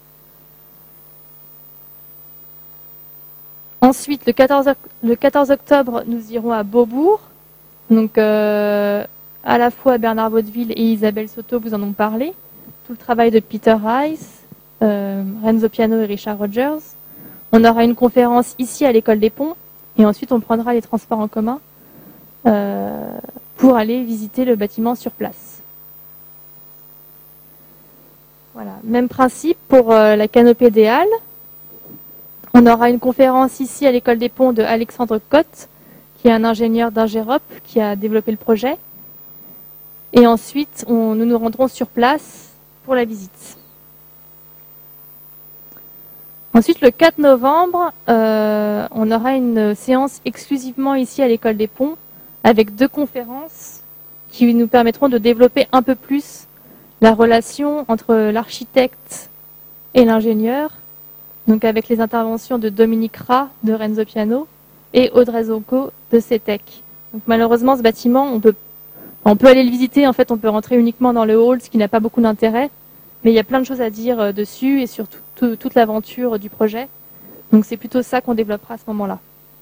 Ensuite, le quatorze, le quatorze octobre, nous irons à Beaubourg. Donc, euh, à la fois Bernard Vaudeville et Isabelle Soto vous en ont parlé. Tout le travail de Peter Rice, euh, Renzo Piano et Richard Rogers. On aura une conférence ici à l'École des Ponts. Et ensuite, on prendra les transports en commun euh, pour aller visiter le bâtiment sur place. Voilà. Même principe pour euh, la canopée des Halles. On aura une conférence ici à l'École des Ponts de Alexandre Cotte, qui est un ingénieur d'Ingérop qui a développé le projet. Et ensuite, on, nous nous rendrons sur place pour la visite. Ensuite, le quatre novembre, euh, on aura une séance exclusivement ici à l'École des Ponts, avec deux conférences qui nous permettront de développer un peu plus la relation entre l'architecte et l'ingénieur, donc avec les interventions de Dominique Rat de Renzo Piano et Audrey Zonco de CETEC. Donc malheureusement, ce bâtiment, on peut, on peut aller le visiter, en fait on peut rentrer uniquement dans le hall, ce qui n'a pas beaucoup d'intérêt, mais il y a plein de choses à dire dessus et sur tout, tout, toute l'aventure du projet. Donc c'est plutôt ça qu'on développera à ce moment-là.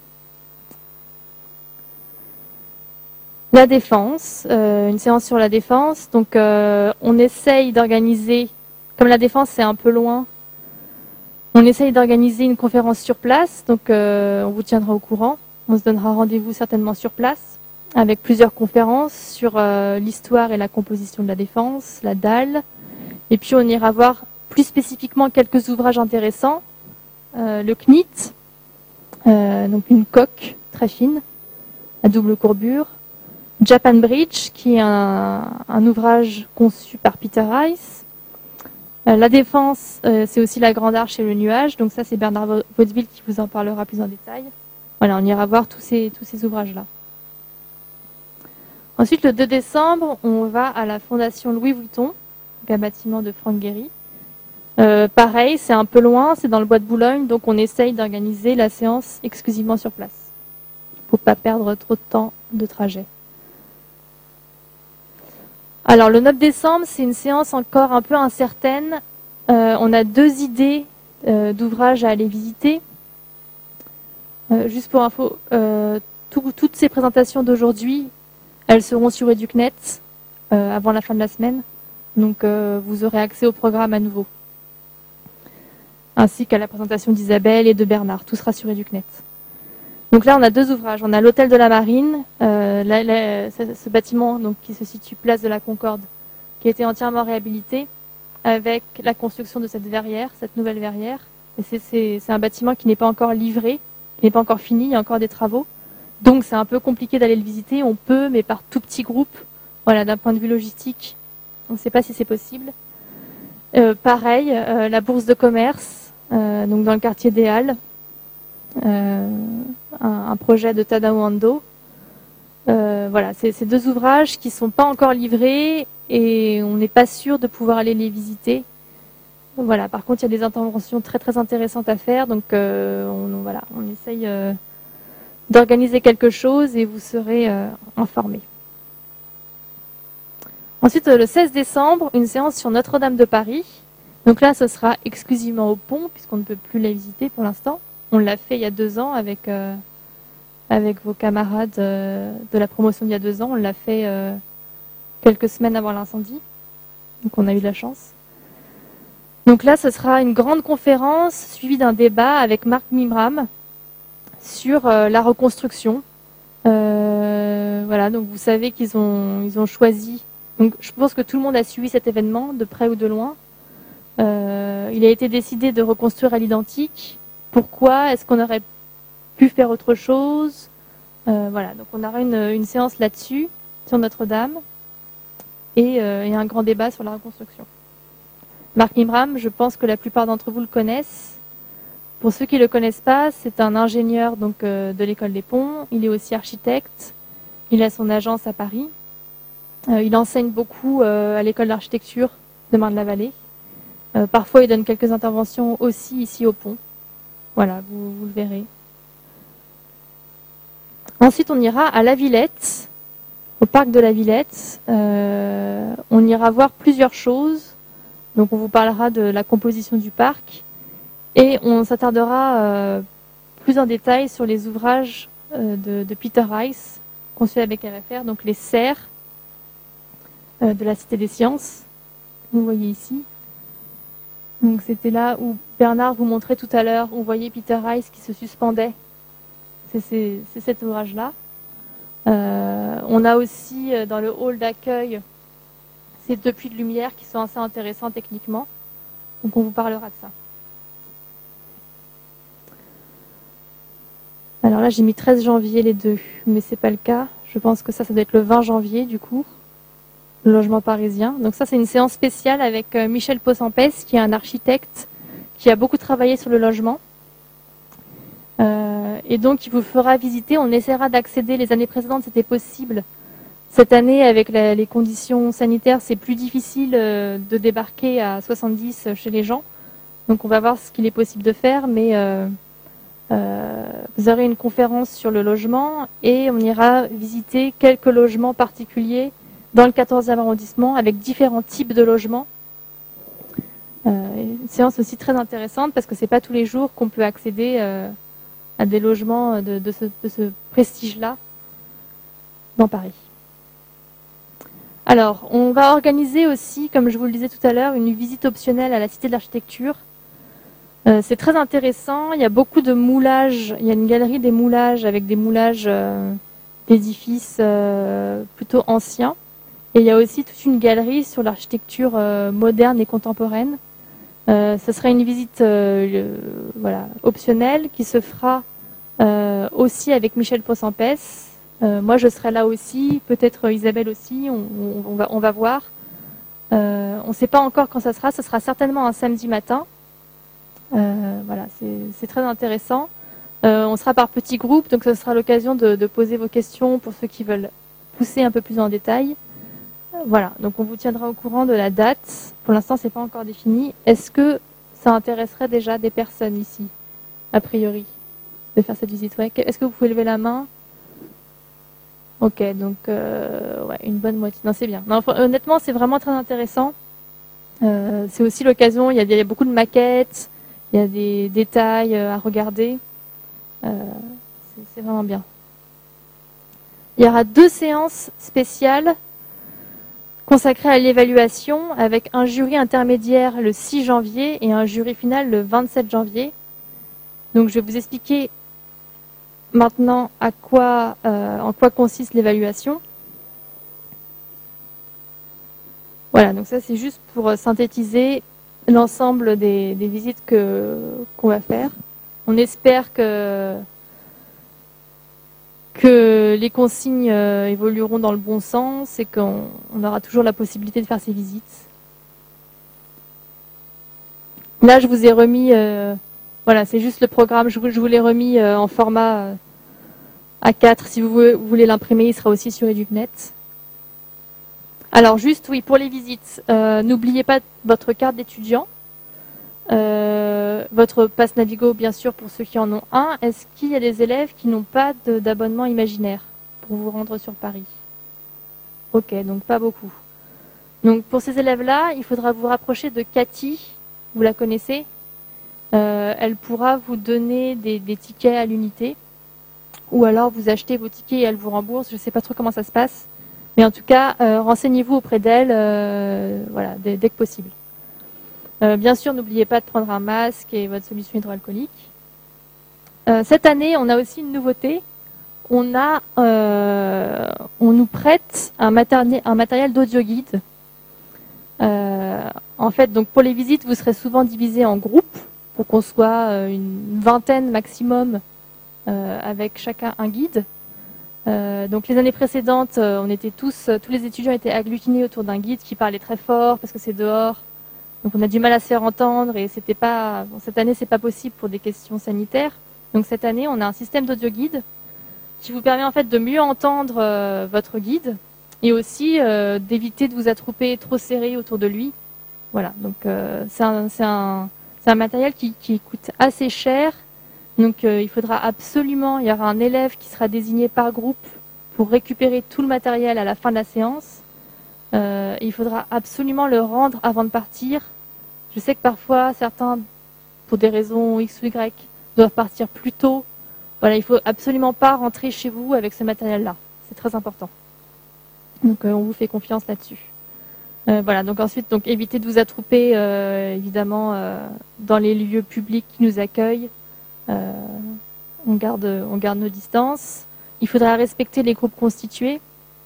La défense, euh, une séance sur la défense. Donc euh, on essaye d'organiser, comme la défense c'est un peu loin, on essaye d'organiser une conférence sur place, donc euh, on vous tiendra au courant. On se donnera rendez-vous certainement sur place, avec plusieurs conférences sur euh, l'histoire et la composition de la défense, la dalle. Et puis on ira voir plus spécifiquement quelques ouvrages intéressants. Euh, le K N I T, euh, donc une coque très fine, à double courbure. Japan Bridge, qui est un, un ouvrage conçu par Peter Rice. Euh, la défense, euh, c'est aussi la Grande Arche et le Nuage. Donc ça, c'est Bernard Vaudeville qui vous en parlera plus en détail. Voilà, on ira voir tous ces, tous ces ouvrages-là. Ensuite, le deux décembre, on va à la Fondation Louis Vuitton, un bâtiment de Franck Gehry. Euh, pareil, c'est un peu loin, c'est dans le bois de Boulogne, donc on essaye d'organiser la séance exclusivement sur place. Il ne faut pas perdre trop de temps de trajet. Alors, le neuf décembre, c'est une séance encore un peu incertaine. Euh, on a deux idées euh, d'ouvrages à aller visiter. Euh, juste pour info, euh, tout, toutes ces présentations d'aujourd'hui, elles seront sur EducNet euh, avant la fin de la semaine. Donc, euh, vous aurez accès au programme à nouveau. Ainsi qu'à la présentation d'Isabelle et de Bernard. Tout sera sur EducNet. Donc là, on a deux ouvrages. On a l'hôtel de la Marine, euh, la, la, ce, ce bâtiment donc, qui se situe place de la Concorde, qui a été entièrement réhabilité avec la construction de cette verrière, cette nouvelle verrière. Et c'est un bâtiment qui n'est pas encore livré, qui n'est pas encore fini, il y a encore des travaux. Donc c'est un peu compliqué d'aller le visiter. On peut, mais par tout petit groupe. Voilà, d'un point de vue logistique, on ne sait pas si c'est possible. Euh, pareil, euh, la bourse de commerce, euh, donc dans le quartier des Halles. Euh, un, un projet de Tadao Ando. Euh, voilà, c'est ces deux ouvrages qui ne sont pas encore livrés et on n'est pas sûr de pouvoir aller les visiter. Voilà, par contre, il y a des interventions très très intéressantes à faire, donc euh, on, voilà, on essaye euh, d'organiser quelque chose et vous serez euh, informés. Ensuite, le seize décembre, une séance sur Notre-Dame de Paris. Donc là, ce sera exclusivement au pont, puisqu'on ne peut plus la visiter pour l'instant. On l'a fait il y a deux ans avec, euh, avec vos camarades euh, de la promotion d'il y a deux ans. On l'a fait euh, quelques semaines avant l'incendie. Donc on a eu de la chance. Donc là, ce sera une grande conférence suivie d'un débat avec Marc Mimram sur euh, la reconstruction. Euh, voilà, donc vous savez qu'ils ont, ils ont choisi. Donc je pense que tout le monde a suivi cet événement, de près ou de loin. Euh, il a été décidé de reconstruire à l'identique. Pourquoi? Est-ce qu'on aurait pu faire autre chose? euh, Voilà, donc on aura une, une séance là-dessus, sur Notre-Dame, et, euh, et un grand débat sur la reconstruction. Marc Mimram, je pense que la plupart d'entre vous le connaissent. Pour ceux qui ne le connaissent pas, c'est un ingénieur donc, euh, de l'École des Ponts. Il est aussi architecte. Il a son agence à Paris. Euh, il enseigne beaucoup euh, à l'École d'architecture de Marne-la-Vallée. Euh, parfois, il donne quelques interventions aussi ici au pont. Voilà, vous, vous le verrez. Ensuite, on ira à la Villette, au parc de la Villette. Euh, on ira voir plusieurs choses. Donc, on vous parlera de la composition du parc et on s'attardera euh, plus en détail sur les ouvrages euh, de, de Peter Rice, conçus avec R F R, donc les serres euh, de la Cité des Sciences. Vous voyez ici. Donc, c'était là où Bernard vous montrait tout à l'heure, où vous voyez Peter Rice qui se suspendait. C'est cet ouvrage-là. Euh, on a aussi euh, dans le hall d'accueil ces deux puits de lumière qui sont assez intéressants techniquement. Donc on vous parlera de ça. Alors là j'ai mis treize janvier les deux, mais c'est pas le cas. Je pense que ça, ça doit être le vingt janvier du coup, le logement parisien. Donc ça c'est une séance spéciale avec euh, Michel Possampès, qui est un architecte qui a beaucoup travaillé sur le logement. Euh, et donc, il vous fera visiter. On essaiera d'accéder. Les années précédentes, c'était possible. Cette année, avec la, les conditions sanitaires, c'est plus difficile euh, de débarquer à soixante-dix chez les gens. Donc, on va voir ce qu'il est possible de faire. Mais euh, euh, vous aurez une conférence sur le logement et on ira visiter quelques logements particuliers dans le quatorzième arrondissement avec différents types de logements. Euh, une séance aussi très intéressante parce que c'est pas tous les jours qu'on peut accéder euh, à des logements de, de ce, de ce prestige-là dans Paris. Alors, on va organiser aussi, comme je vous le disais tout à l'heure, une visite optionnelle à la Cité de l'Architecture. Euh, c'est très intéressant, il y a beaucoup de moulages, il y a une galerie des moulages avec des moulages euh, d'édifices euh, plutôt anciens. Et il y a aussi toute une galerie sur l'architecture euh, moderne et contemporaine. Euh, ce sera une visite euh, voilà, optionnelle qui se fera euh, aussi avec Michel Possampès. Euh, moi, je serai là aussi, peut-être Isabelle aussi, on, on, on, va, on va voir. Euh, on ne sait pas encore quand ça sera, ce sera certainement un samedi matin. Euh, voilà, c'est très intéressant. Euh, on sera par petits groupes, donc ce sera l'occasion de, de poser vos questions pour ceux qui veulent pousser un peu plus en détail. Voilà, donc on vous tiendra au courant de la date. Pour l'instant, ce n'est pas encore défini. Est-ce que ça intéresserait déjà des personnes ici, a priori, de faire cette visite? Ouais. Est-ce que vous pouvez lever la main? Ok, donc euh, ouais, une bonne moitié. Non, c'est bien. Non, honnêtement, c'est vraiment très intéressant. Euh, c'est aussi l'occasion, il, il y a beaucoup de maquettes, il y a des détails à regarder. Euh, c'est vraiment bien. Il y aura deux séances spéciales consacré à l'évaluation avec un jury intermédiaire le six janvier et un jury final le vingt-sept janvier. Donc je vais vous expliquer maintenant à quoi, euh, en quoi consiste l'évaluation. Voilà, donc ça c'est juste pour synthétiser l'ensemble des, des visites que qu'on va faire. On espère que que les consignes euh, évolueront dans le bon sens et qu'on on aura toujours la possibilité de faire ces visites. Là, je vous ai remis, euh, voilà, c'est juste le programme, je vous, je vous l'ai remis euh, en format euh, A quatre. Si vous voulez, vous voulez l'imprimer, il sera aussi sur EducNet. Alors juste, oui, pour les visites, euh, n'oubliez pas votre carte d'étudiant. Euh, votre passe Navigo, bien sûr, pour ceux qui en ont un. Est-ce qu'il y a des élèves qui n'ont pas d'abonnement imaginaire pour vous rendre sur Paris? Ok, donc pas beaucoup. Donc pour ces élèves-là, il faudra vous rapprocher de Cathy. Vous la connaissez? euh, Elle pourra vous donner des, des tickets à l'unité. Ou alors vous achetez vos tickets et elle vous rembourse. Je ne sais pas trop comment ça se passe. Mais en tout cas, euh, renseignez-vous auprès d'elle euh, voilà, dès, dès que possible. Euh, bien sûr, n'oubliez pas de prendre un masque et votre solution hydroalcoolique. Euh, cette année, on a aussi une nouveauté. On, a, euh, on nous prête un, matéri un matériel d'audio-guide. Euh, en fait, donc pour les visites, vous serez souvent divisés en groupes pour qu'on soit une vingtaine maximum euh, avec chacun un guide. Euh, donc les années précédentes, euh, on était tous, tous les étudiants étaient agglutinés autour d'un guide qui parlait très fort parce que c'est dehors. Donc on a du mal à se faire entendre et c'était pas bon, cette année c'est pas possible pour des questions sanitaires. Donc cette année on a un système d'audio guide qui vous permet en fait de mieux entendre euh, votre guide et aussi euh, d'éviter de vous attrouper trop serré autour de lui. Voilà, donc euh, c'est un, un, un matériel qui, qui coûte assez cher Donc euh, il faudra absolument, il y aura un élève qui sera désigné par groupe pour récupérer tout le matériel à la fin de la séance. Euh, il faudra absolument le rendre avant de partir. Je sais que parfois certains, pour des raisons X ou Y, doivent partir plus tôt. Voilà, il ne faut absolument pas rentrer chez vous avec ce matériel-là. C'est très important. Donc euh, on vous fait confiance là-dessus. Euh, voilà, donc ensuite, donc évitez de vous attrouper euh, évidemment euh, dans les lieux publics qui nous accueillent. Euh, on garde, on garde nos distances. Il faudra respecter les groupes constitués.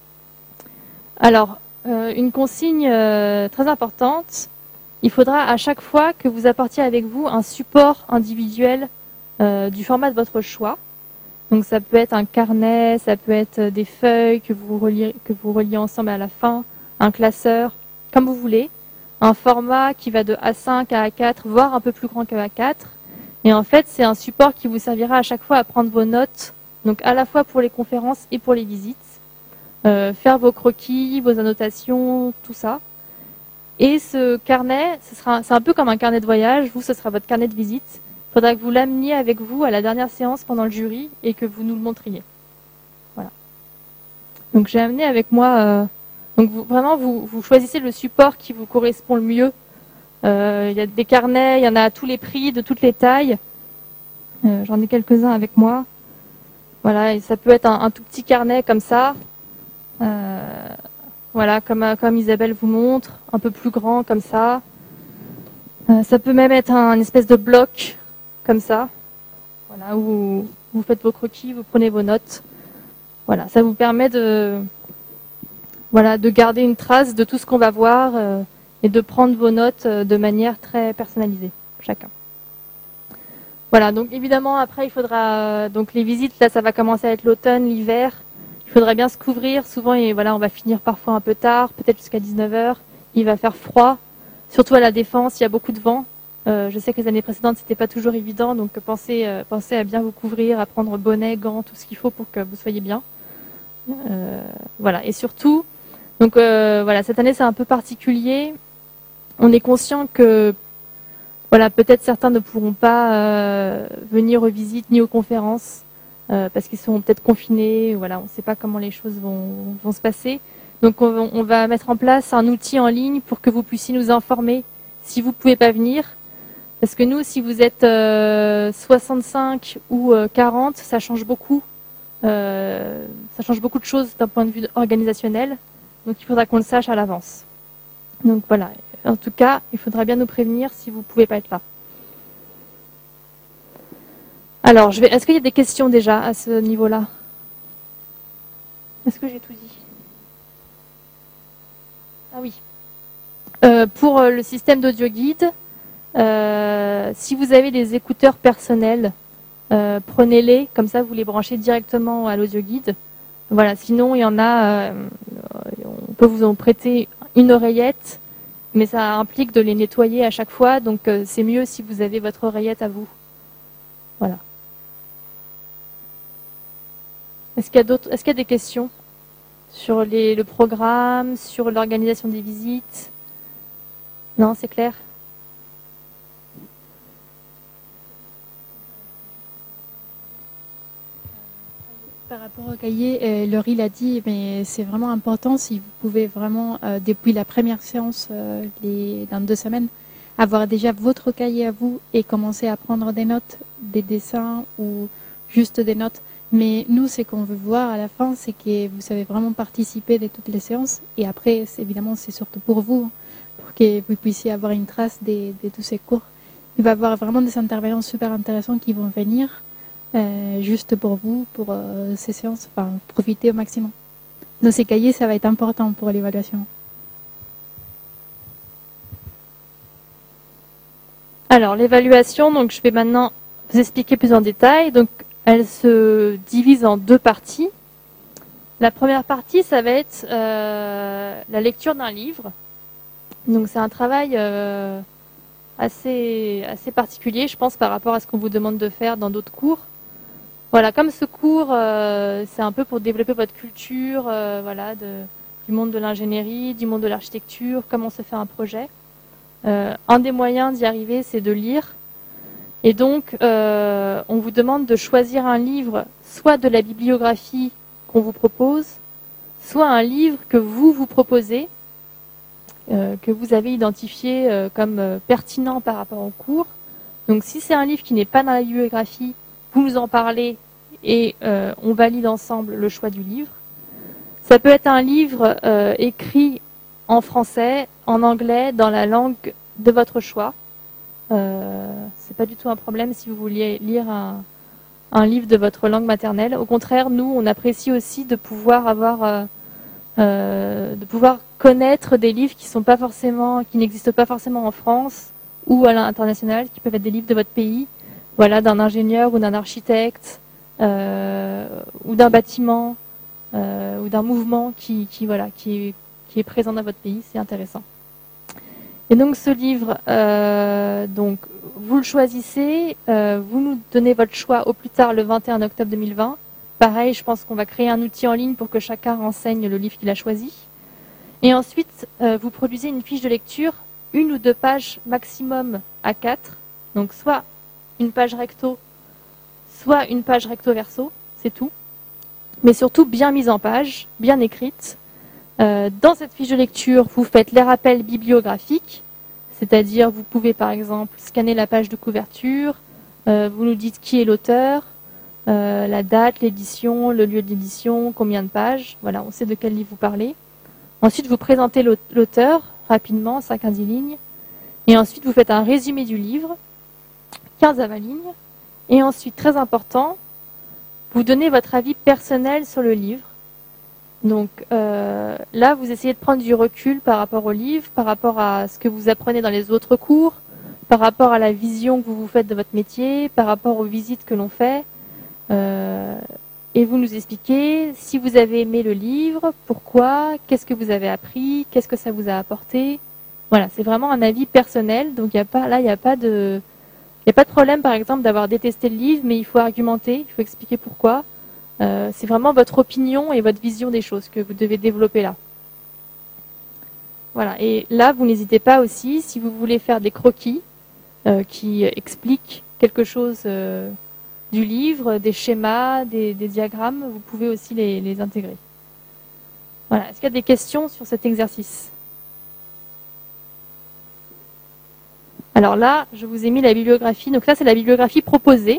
Alors, euh, une consigne euh, très importante, il faudra à chaque fois que vous apportiez avec vous un support individuel euh, du format de votre choix. Donc ça peut être un carnet, ça peut être des feuilles que vous reliez, que vous reliez ensemble à la fin, un classeur, comme vous voulez. Un format qui va de A cinq à A quatre, voire un peu plus grand que A quatre. Et en fait, c'est un support qui vous servira à chaque fois à prendre vos notes, donc à la fois pour les conférences et pour les visites. Euh, faire vos croquis, vos annotations, tout ça. Et ce carnet, ce sera, c'est un peu comme un carnet de voyage. Vous, ce sera votre carnet de visite. Il faudra que vous l'ameniez avec vous à la dernière séance pendant le jury et que vous nous le montriez. Voilà. Donc j'ai amené avec moi. Euh, donc vous, vraiment, vous, vous choisissez le support qui vous correspond le mieux. Euh, il y a des carnets, il y en a à tous les prix, de toutes les tailles. Euh, j'en ai quelques-uns avec moi. Voilà, et ça peut être un, un tout petit carnet comme ça. Euh, voilà, comme, comme Isabelle vous montre, un peu plus grand comme ça. Euh, ça peut même être un, un espèce de bloc comme ça. Voilà, où vous faites vos croquis, vous prenez vos notes. Voilà, ça vous permet de, voilà, de garder une trace de tout ce qu'on va voir euh, et de prendre vos notes euh, de manière très personnalisée, chacun. Voilà, donc évidemment après il faudra euh, donc les visites, là ça va commencer à être l'automne, l'hiver. Il faudrait bien se couvrir, souvent et voilà, on va finir parfois un peu tard, peut-être jusqu'à dix-neuf heures. Il va faire froid, surtout à la Défense, il y a beaucoup de vent. Euh, je sais que les années précédentes, c'était pas toujours évident, donc pensez, euh, pensez à bien vous couvrir, à prendre bonnet, gants, tout ce qu'il faut pour que vous soyez bien. Euh, voilà, et surtout, donc euh, voilà, cette année c'est un peu particulier. On est conscient que voilà, peut-être certains ne pourront pas euh, venir aux visites ni aux conférences. Euh, parce qu'ils seront peut-être confinés, voilà, on ne sait pas comment les choses vont, vont se passer. Donc on, on va mettre en place un outil en ligne pour que vous puissiez nous informer si vous ne pouvez pas venir. Parce que nous, si vous êtes euh, soixante-cinq ou euh, quarante, ça change beaucoup. Euh, ça change beaucoup de choses d'un point de vue organisationnel. Donc il faudra qu'on le sache à l'avance. Donc voilà, en tout cas, il faudra bien nous prévenir si vous ne pouvez pas être là. Alors, je vais. Est-ce qu'il y a des questions déjà à ce niveau-là? Est-ce que j'ai tout dit? Ah oui. Euh, pour le système d'audio guide, euh, si vous avez des écouteurs personnels, euh, prenez-les, comme ça vous les branchez directement à l'audio guide. Voilà. Sinon, il y en a. Euh, on peut vous en prêter une oreillette, mais ça implique de les nettoyer à chaque fois, donc euh, c'est mieux si vous avez votre oreillette à vous. Voilà. Est-ce qu'il y a d'autres, est-ce qu'il y a des questions sur les, le programme, sur l'organisation des visites? Non, c'est clair? Par rapport au cahier, euh, Laurie l'a dit, mais c'est vraiment important si vous pouvez vraiment, euh, depuis la première séance, euh, les, dans deux semaines, avoir déjà votre cahier à vous et commencer à prendre des notes, des dessins ou juste des notes. Mais nous, ce qu'on veut voir à la fin, c'est que vous savez vraiment participer de toutes les séances. Et après, évidemment, c'est surtout pour vous, pour que vous puissiez avoir une trace de, de tous ces cours. Il va y avoir vraiment des intervenants super intéressants qui vont venir euh, juste pour vous, pour euh, ces séances, enfin, profiter au maximum. Dans ces cahiers, ça va être important pour l'évaluation. Alors, l'évaluation, donc je vais maintenant vous expliquer plus en détail. Donc, elle se divise en deux parties. La première partie, ça va être euh, la lecture d'un livre. Donc c'est un travail euh, assez, assez particulier, je pense, par rapport à ce qu'on vous demande de faire dans d'autres cours. Voilà, comme ce cours, euh, c'est un peu pour développer votre culture, euh, voilà, de, du monde de l'ingénierie, du monde de l'architecture, comment se fait un projet. Euh, un des moyens d'y arriver, c'est de lire. Et donc, euh, on vous demande de choisir un livre, soit de la bibliographie qu'on vous propose, soit un livre que vous vous proposez, euh, que vous avez identifié euh, comme euh, pertinent par rapport au cours. Donc, si c'est un livre qui n'est pas dans la bibliographie, vous nous en parlez et euh, on valide ensemble le choix du livre. Ça peut être un livre euh, écrit en français, en anglais, dans la langue de votre choix. Euh, c'est pas du tout un problème si vous vouliez lire un, un livre de votre langue maternelle. Au contraire, nous, on apprécie aussi de pouvoir avoir, euh, euh, de pouvoir connaître des livres qui sont pas forcément, qui n'existent pas forcément en France ou à l'international, qui peuvent être des livres de votre pays, voilà, d'un ingénieur ou d'un architecte euh, ou d'un bâtiment euh, ou d'un mouvement qui, qui voilà, qui est, qui est présent dans votre pays. C'est intéressant. Et donc ce livre, euh, donc vous le choisissez, euh, vous nous donnez votre choix au plus tard le vingt et un octobre deux mille vingt. Pareil, je pense qu'on va créer un outil en ligne pour que chacun renseigne le livre qu'il a choisi. Et ensuite, euh, vous produisez une fiche de lecture, une ou deux pages maximum à quatre. Donc soit une page recto, soit une page recto verso, c'est tout. Mais surtout bien mise en page, bien écrite. Euh, dans cette fiche de lecture, vous faites les rappels bibliographiques, c'est-à-dire vous pouvez par exemple scanner la page de couverture, euh, vous nous dites qui est l'auteur, euh, la date, l'édition, le lieu d'édition, combien de pages, voilà, on sait de quel livre vous parlez. Ensuite, vous présentez l'auteur rapidement, cinq à dix lignes, et ensuite vous faites un résumé du livre, quinze à vingt lignes, et ensuite, très important, vous donnez votre avis personnel sur le livre. Donc euh, là, vous essayez de prendre du recul par rapport au livre, par rapport à ce que vous apprenez dans les autres cours, par rapport à la vision que vous vous faites de votre métier, par rapport aux visites que l'on fait. Euh, et vous nous expliquez si vous avez aimé le livre, pourquoi, qu'est-ce que vous avez appris, qu'est-ce que ça vous a apporté. Voilà, c'est vraiment un avis personnel. Donc y a pas, là, il n'y a pas de, il n'y a pas de problème, par exemple, d'avoir détesté le livre, mais il faut argumenter, il faut expliquer pourquoi. Euh, c'est vraiment votre opinion et votre vision des choses que vous devez développer là. Voilà. Et là, vous n'hésitez pas aussi, si vous voulez faire des croquis euh, qui expliquent quelque chose euh, du livre, des schémas, des, des diagrammes, vous pouvez aussi les, les intégrer. Voilà. Est-ce qu'il y a des questions sur cet exercice? Alors là, je vous ai mis la bibliographie. Donc là, c'est la bibliographie proposée.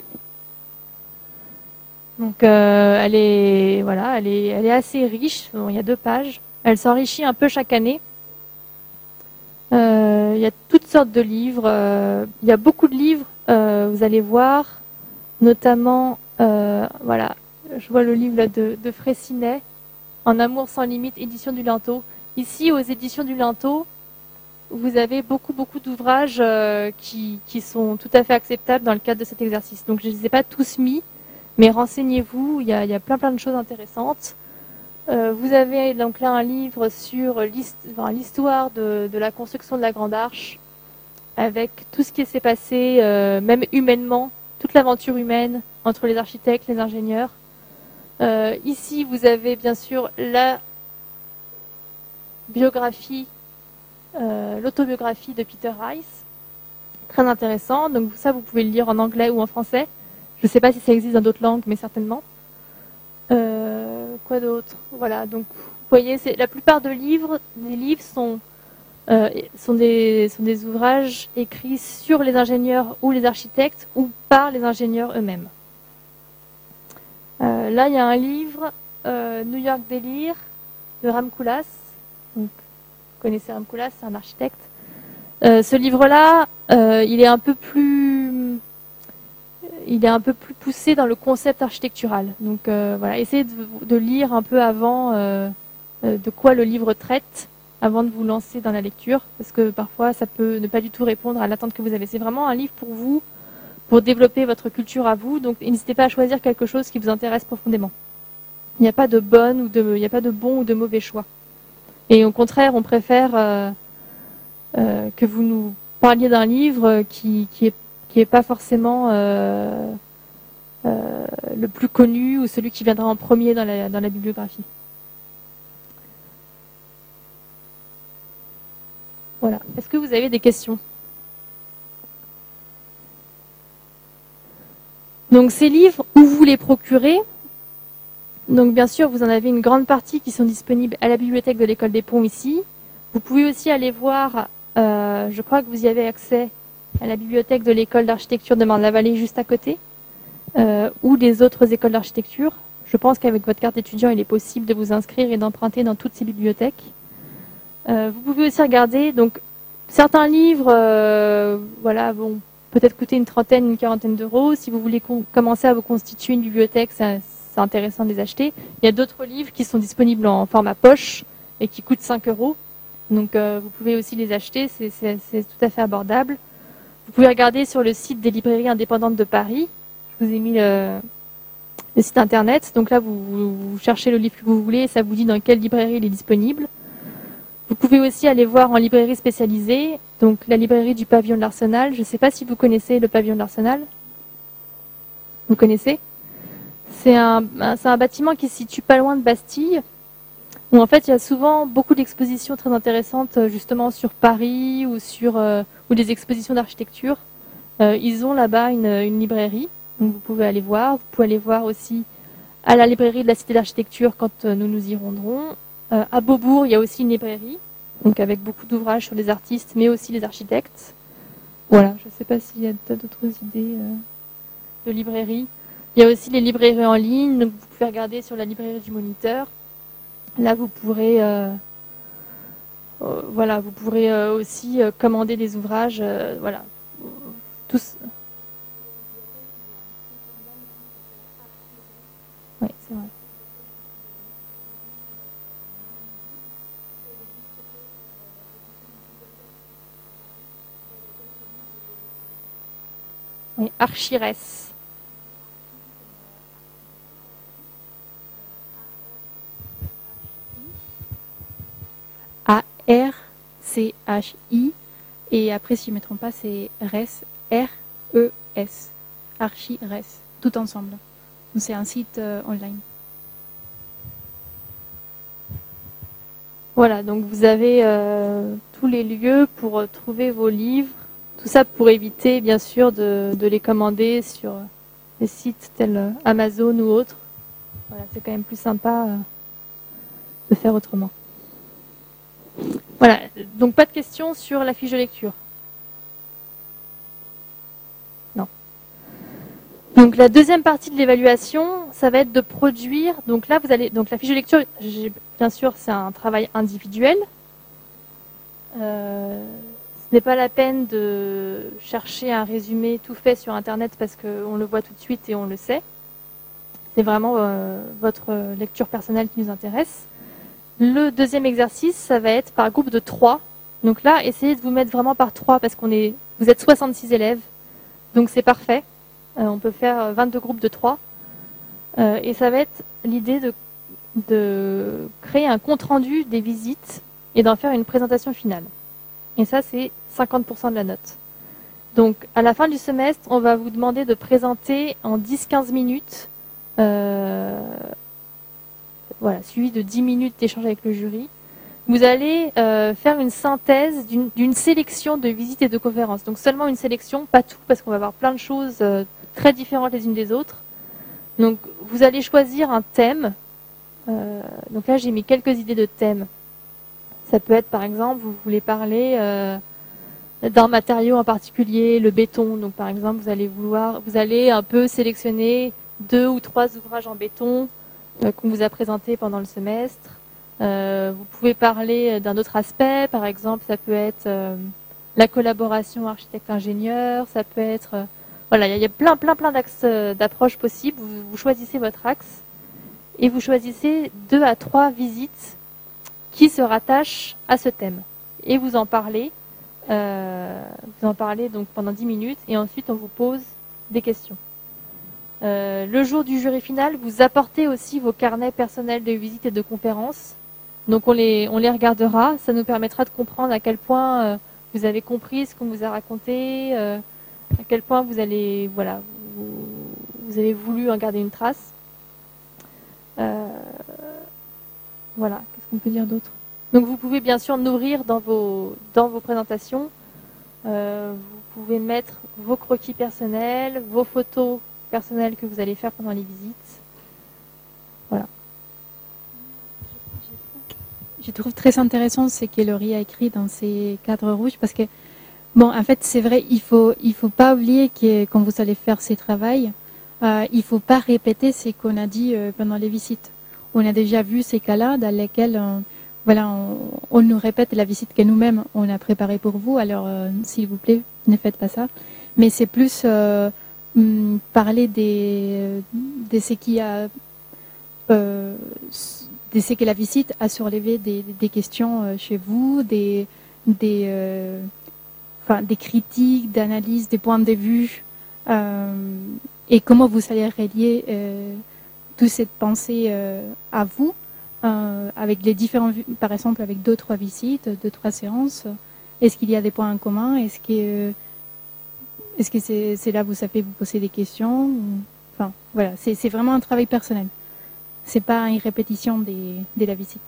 Donc euh, elle est voilà, elle est elle est assez riche. Bon, il y a deux pages. Elle s'enrichit un peu chaque année. Euh, il y a toutes sortes de livres. Euh, il y a beaucoup de livres. Euh, vous allez voir, notamment euh, voilà, je vois le livre là, de, de Fraissinet, En amour sans limite, édition du Linteau. Ici, aux éditions du Linteau, vous avez beaucoup beaucoup d'ouvrages euh, qui qui sont tout à fait acceptables dans le cadre de cet exercice. Donc je ne les ai pas tous mis. Mais renseignez-vous, il y a, il y a plein plein de choses intéressantes. Euh, vous avez donc là un livre sur l'histoire de, de la construction de la Grande Arche, avec tout ce qui s'est passé, euh, même humainement, toute l'aventure humaine entre les architectes, les ingénieurs. Euh, ici, vous avez bien sûr la biographie, euh, l'autobiographie de Peter Rice, très intéressant. Donc ça, vous pouvez le lire en anglais ou en français. Je ne sais pas si ça existe dans d'autres langues, mais certainement. Euh, quoi d'autre? Voilà, donc vous voyez, la plupart de livres, des livres sont, euh, sont, des, sont des ouvrages écrits sur les ingénieurs ou les architectes ou par les ingénieurs eux-mêmes. Euh, là, il y a un livre, euh, New York Délire, de Ram Koolhaas. Donc, vous connaissez Ram Koolhaas, c'est un architecte. Euh, ce livre-là, euh, il est un peu plus... il est un peu plus poussé dans le concept architectural. Donc euh, voilà, essayez de, de lire un peu avant euh, de quoi le livre traite, avant de vous lancer dans la lecture, parce que parfois ça peut ne pas du tout répondre à l'attente que vous avez. C'est vraiment un livre pour vous, pour développer votre culture à vous, donc n'hésitez pas à choisir quelque chose qui vous intéresse profondément. Il n'y a pas de bonne ou de, il n'y a pas de bon ou de mauvais choix. Et au contraire, on préfère euh, euh, que vous nous parliez d'un livre qui, qui est qui n'est pas forcément euh, euh, le plus connu ou celui qui viendra en premier dans la, dans la bibliographie. Voilà. Est-ce que vous avez des questions? Donc ces livres, où vous les procurez? Donc bien sûr, vous en avez une grande partie qui sont disponibles à la bibliothèque de l'École des Ponts ici. Vous pouvez aussi aller voir, euh, je crois que vous y avez accès à la bibliothèque de l'École d'architecture de Marne-la-Vallée juste à côté, euh, ou des autres écoles d'architecture. Je pense qu'avec votre carte étudiant, il est possible de vous inscrire et d'emprunter dans toutes ces bibliothèques. Euh, vous pouvez aussi regarder, donc certains livres, euh, voilà, vont peut-être coûter une trentaine, une quarantaine d'euros. Si vous voulez commencer à vous constituer une bibliothèque, ça c'est intéressant de les acheter. Il y a d'autres livres qui sont disponibles en format poche et qui coûtent cinq euros. Donc euh, vous pouvez aussi les acheter, c'est tout à fait abordable. Vous pouvez regarder sur le site des librairies indépendantes de Paris. Je vous ai mis le, le site internet. Donc là, vous, vous cherchez le livre que vous voulez et ça vous dit dans quelle librairie il est disponible. Vous pouvez aussi aller voir en librairie spécialisée, donc la librairie du pavillon de l'Arsenal. Je ne sais pas si vous connaissez le pavillon de l'Arsenal. Vous connaissez ? C'est un, un bâtiment qui se situe pas loin de Bastille, où en fait il y a souvent beaucoup d'expositions très intéressantes justement sur Paris ou sur euh, ou des expositions d'architecture. Euh, ils ont là-bas une, une librairie, donc vous pouvez aller voir. Vous pouvez aller voir aussi à la librairie de la Cité d'Architecture quand euh, nous nous y rendrons. Euh, à Beaubourg, il y a aussi une librairie, donc avec beaucoup d'ouvrages sur les artistes, mais aussi les architectes. Voilà, je ne sais pas s'il y a d'autres idées euh, de librairie. Il y a aussi les librairies en ligne, donc vous pouvez regarder sur la librairie du Moniteur. Là, vous pourrez, euh, euh, voilà, vous pourrez euh, aussi euh, commander des ouvrages, euh, voilà, tous. Oui, c'est vrai. Oui, Archires. A R C H I et après, si je ne me trompe pas, c'est Res, R E S, Archires, tout ensemble. C'est un site euh, online. Voilà, donc vous avez euh, tous les lieux pour euh, trouver vos livres. Tout ça pour éviter, bien sûr, de, de les commander sur des sites tels Amazon ou autres. Voilà, c'est quand même plus sympa euh, de faire autrement. Voilà, donc pas de questions sur la fiche de lecture. Non. Donc la deuxième partie de l'évaluation, ça va être de produire. Donc là, vous allez. Donc la fiche de lecture, bien sûr, c'est un travail individuel. Euh, ce n'est pas la peine de chercher un résumé tout fait sur Internet parce qu'on le voit tout de suite et on le sait. C'est vraiment euh, votre lecture personnelle qui nous intéresse. Le deuxième exercice, ça va être par groupe de trois. Donc là, essayez de vous mettre vraiment par trois parce qu'on est, vous êtes soixante-six élèves, donc c'est parfait. Euh, on peut faire vingt-deux groupes de trois. Euh, et ça va être l'idée de, de créer un compte-rendu des visites et d'en faire une présentation finale. Et ça, c'est cinquante pour cent de la note. Donc, à la fin du semestre, on va vous demander de présenter en dix à quinze minutes, euh, voilà, suivi de dix minutes d'échange avec le jury. Vous allez euh, faire une synthèse d'une sélection de visites et de conférences. Donc, seulement une sélection, pas tout, parce qu'on va avoir plein de choses euh, très différentes les unes des autres. Donc, vous allez choisir un thème. Euh, donc là, j'ai mis quelques idées de thèmes. Ça peut être, par exemple, vous voulez parler euh, d'un matériau en particulier, le béton. Donc, par exemple, vous allez vouloir, vous allez un peu sélectionner deux ou trois ouvrages en béton euh, qu'on vous a présentés pendant le semestre. Euh, vous pouvez parler d'un autre aspect. Par exemple, ça peut être euh, la collaboration architecte-ingénieur. Ça peut être, euh, voilà, il y a plein, plein, plein d'axes d'approche possibles. Vous, vous choisissez votre axe et vous choisissez deux à trois visites qui se rattachent à ce thème. Et vous en parlez, euh, vous en parlez donc pendant dix minutes, et ensuite on vous pose des questions. Euh, le jour du jury final, vous apportez aussi vos carnets personnels de visites et de conférences. Donc on les, on les regardera, ça nous permettra de comprendre à quel point euh, vous avez compris ce qu'on vous a raconté, euh, à quel point vous allez, voilà, vous, vous avez voulu en garder une trace. Euh, voilà. On peut dire d'autres. Donc vous pouvez bien sûr nourrir dans vos, dans vos présentations. Euh, vous pouvez mettre vos croquis personnels, vos photos personnel que vous allez faire pendant les visites. Voilà. Je trouve très intéressant ce que Laurie a écrit dans ces cadres rouges parce que, bon, en fait, c'est vrai, il faut, il faut pas oublier que quand vous allez faire ces travaux, euh, il faut pas répéter ce qu'on a dit euh, pendant les visites. On a déjà vu ces cas-là dans lesquels, euh, voilà, on, on nous répète la visite que nous-mêmes on a préparée pour vous. Alors, euh, s'il vous plaît, ne faites pas ça. Mais c'est plus euh, parler des, de ce qui a, euh, de ce que la visite a soulevé des, des questions chez vous, des, des, euh, enfin, des critiques, d'analyses, des points de vue, euh, et comment vous allez relier euh, toute cette pensée euh, à vous, euh, avec les différents, par exemple, avec deux, trois visites, deux, trois séances. Est-ce qu'il y a des points en commun? Est-ce que Est-ce que c'est c'est là où vous savez vous poser des questions? Enfin, voilà, c'est vraiment un travail personnel. C'est pas une répétition des, de la visite.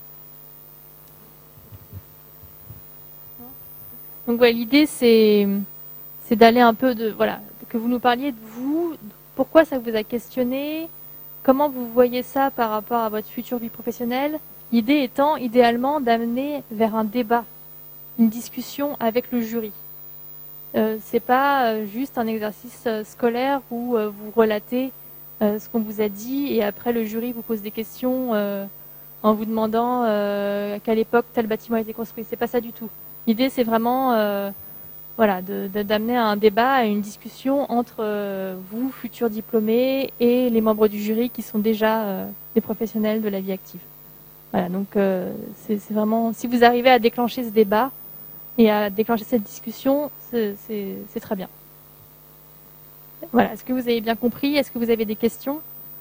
Donc ouais, l'idée c'est c'est d'aller un peu de voilà que vous nous parliez de vous, pourquoi ça vous a questionné, comment vous voyez ça par rapport à votre future vie professionnelle. L'idée étant idéalement d'amener vers un débat, une discussion avec le jury. Euh, c'est pas euh, juste un exercice euh, scolaire où euh, vous relatez euh, ce qu'on vous a dit et après le jury vous pose des questions euh, en vous demandant euh, à quelle époque tel bâtiment a été construit. C'est pas ça du tout. L'idée c'est vraiment euh, voilà, de, de, d'amener à un débat, à une discussion entre euh, vous, futurs diplômés, et les membres du jury qui sont déjà euh, des professionnels de la vie active. Voilà, donc euh, c'est vraiment, si vous arrivez à déclencher ce débat et à déclencher cette discussion, c'est très bien. Voilà, est-ce que vous avez bien compris? Est-ce que vous avez des questions?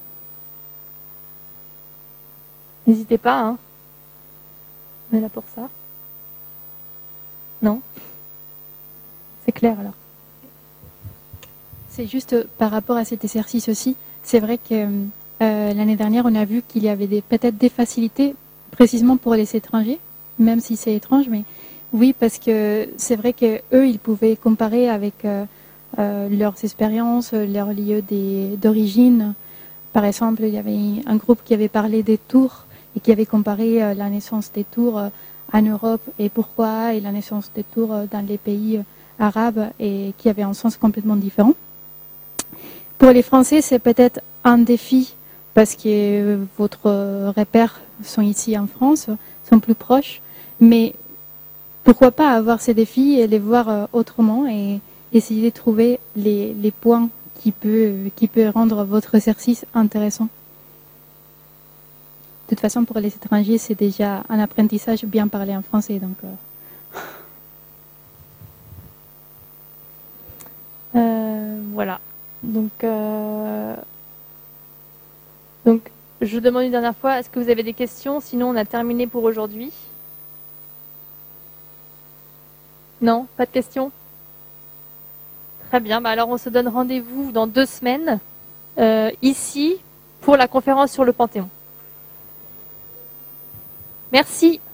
N'hésitez pas, hein. On est là pour ça. Non? C'est clair alors. C'est juste par rapport à cet exercice aussi, c'est vrai que euh, l'année dernière, on a vu qu'il y avait peut-être des facilités précisément pour les étrangers, même si c'est étrange, mais oui, parce que c'est vrai qu'eux, ils pouvaient comparer avec euh, euh, leurs expériences, leur lieu d'origine. Par exemple, il y avait un groupe qui avait parlé des tours et qui avait comparé euh, la naissance des tours euh, en Europe et pourquoi, et la naissance des tours euh, dans les pays euh, arabes, et qui avait un sens complètement différent. Pour les Français, c'est peut-être un défi parce que euh, votre repères sont ici en France, sont plus proches, mais pourquoi pas avoir ces défis et les voir euh, autrement et essayer de trouver les, les points qui peuvent qui peut rendre votre exercice intéressant. De toute façon, pour les étrangers, c'est déjà un apprentissage bien parler en français. Donc, euh... Euh, voilà. Donc, euh... donc, je demande une dernière fois, est-ce que vous avez des questions? Sinon, on a terminé pour aujourd'hui. Non, pas de questions? Très bien. Bah alors, on se donne rendez-vous dans deux semaines, euh, ici, pour la conférence sur le Panthéon. Merci.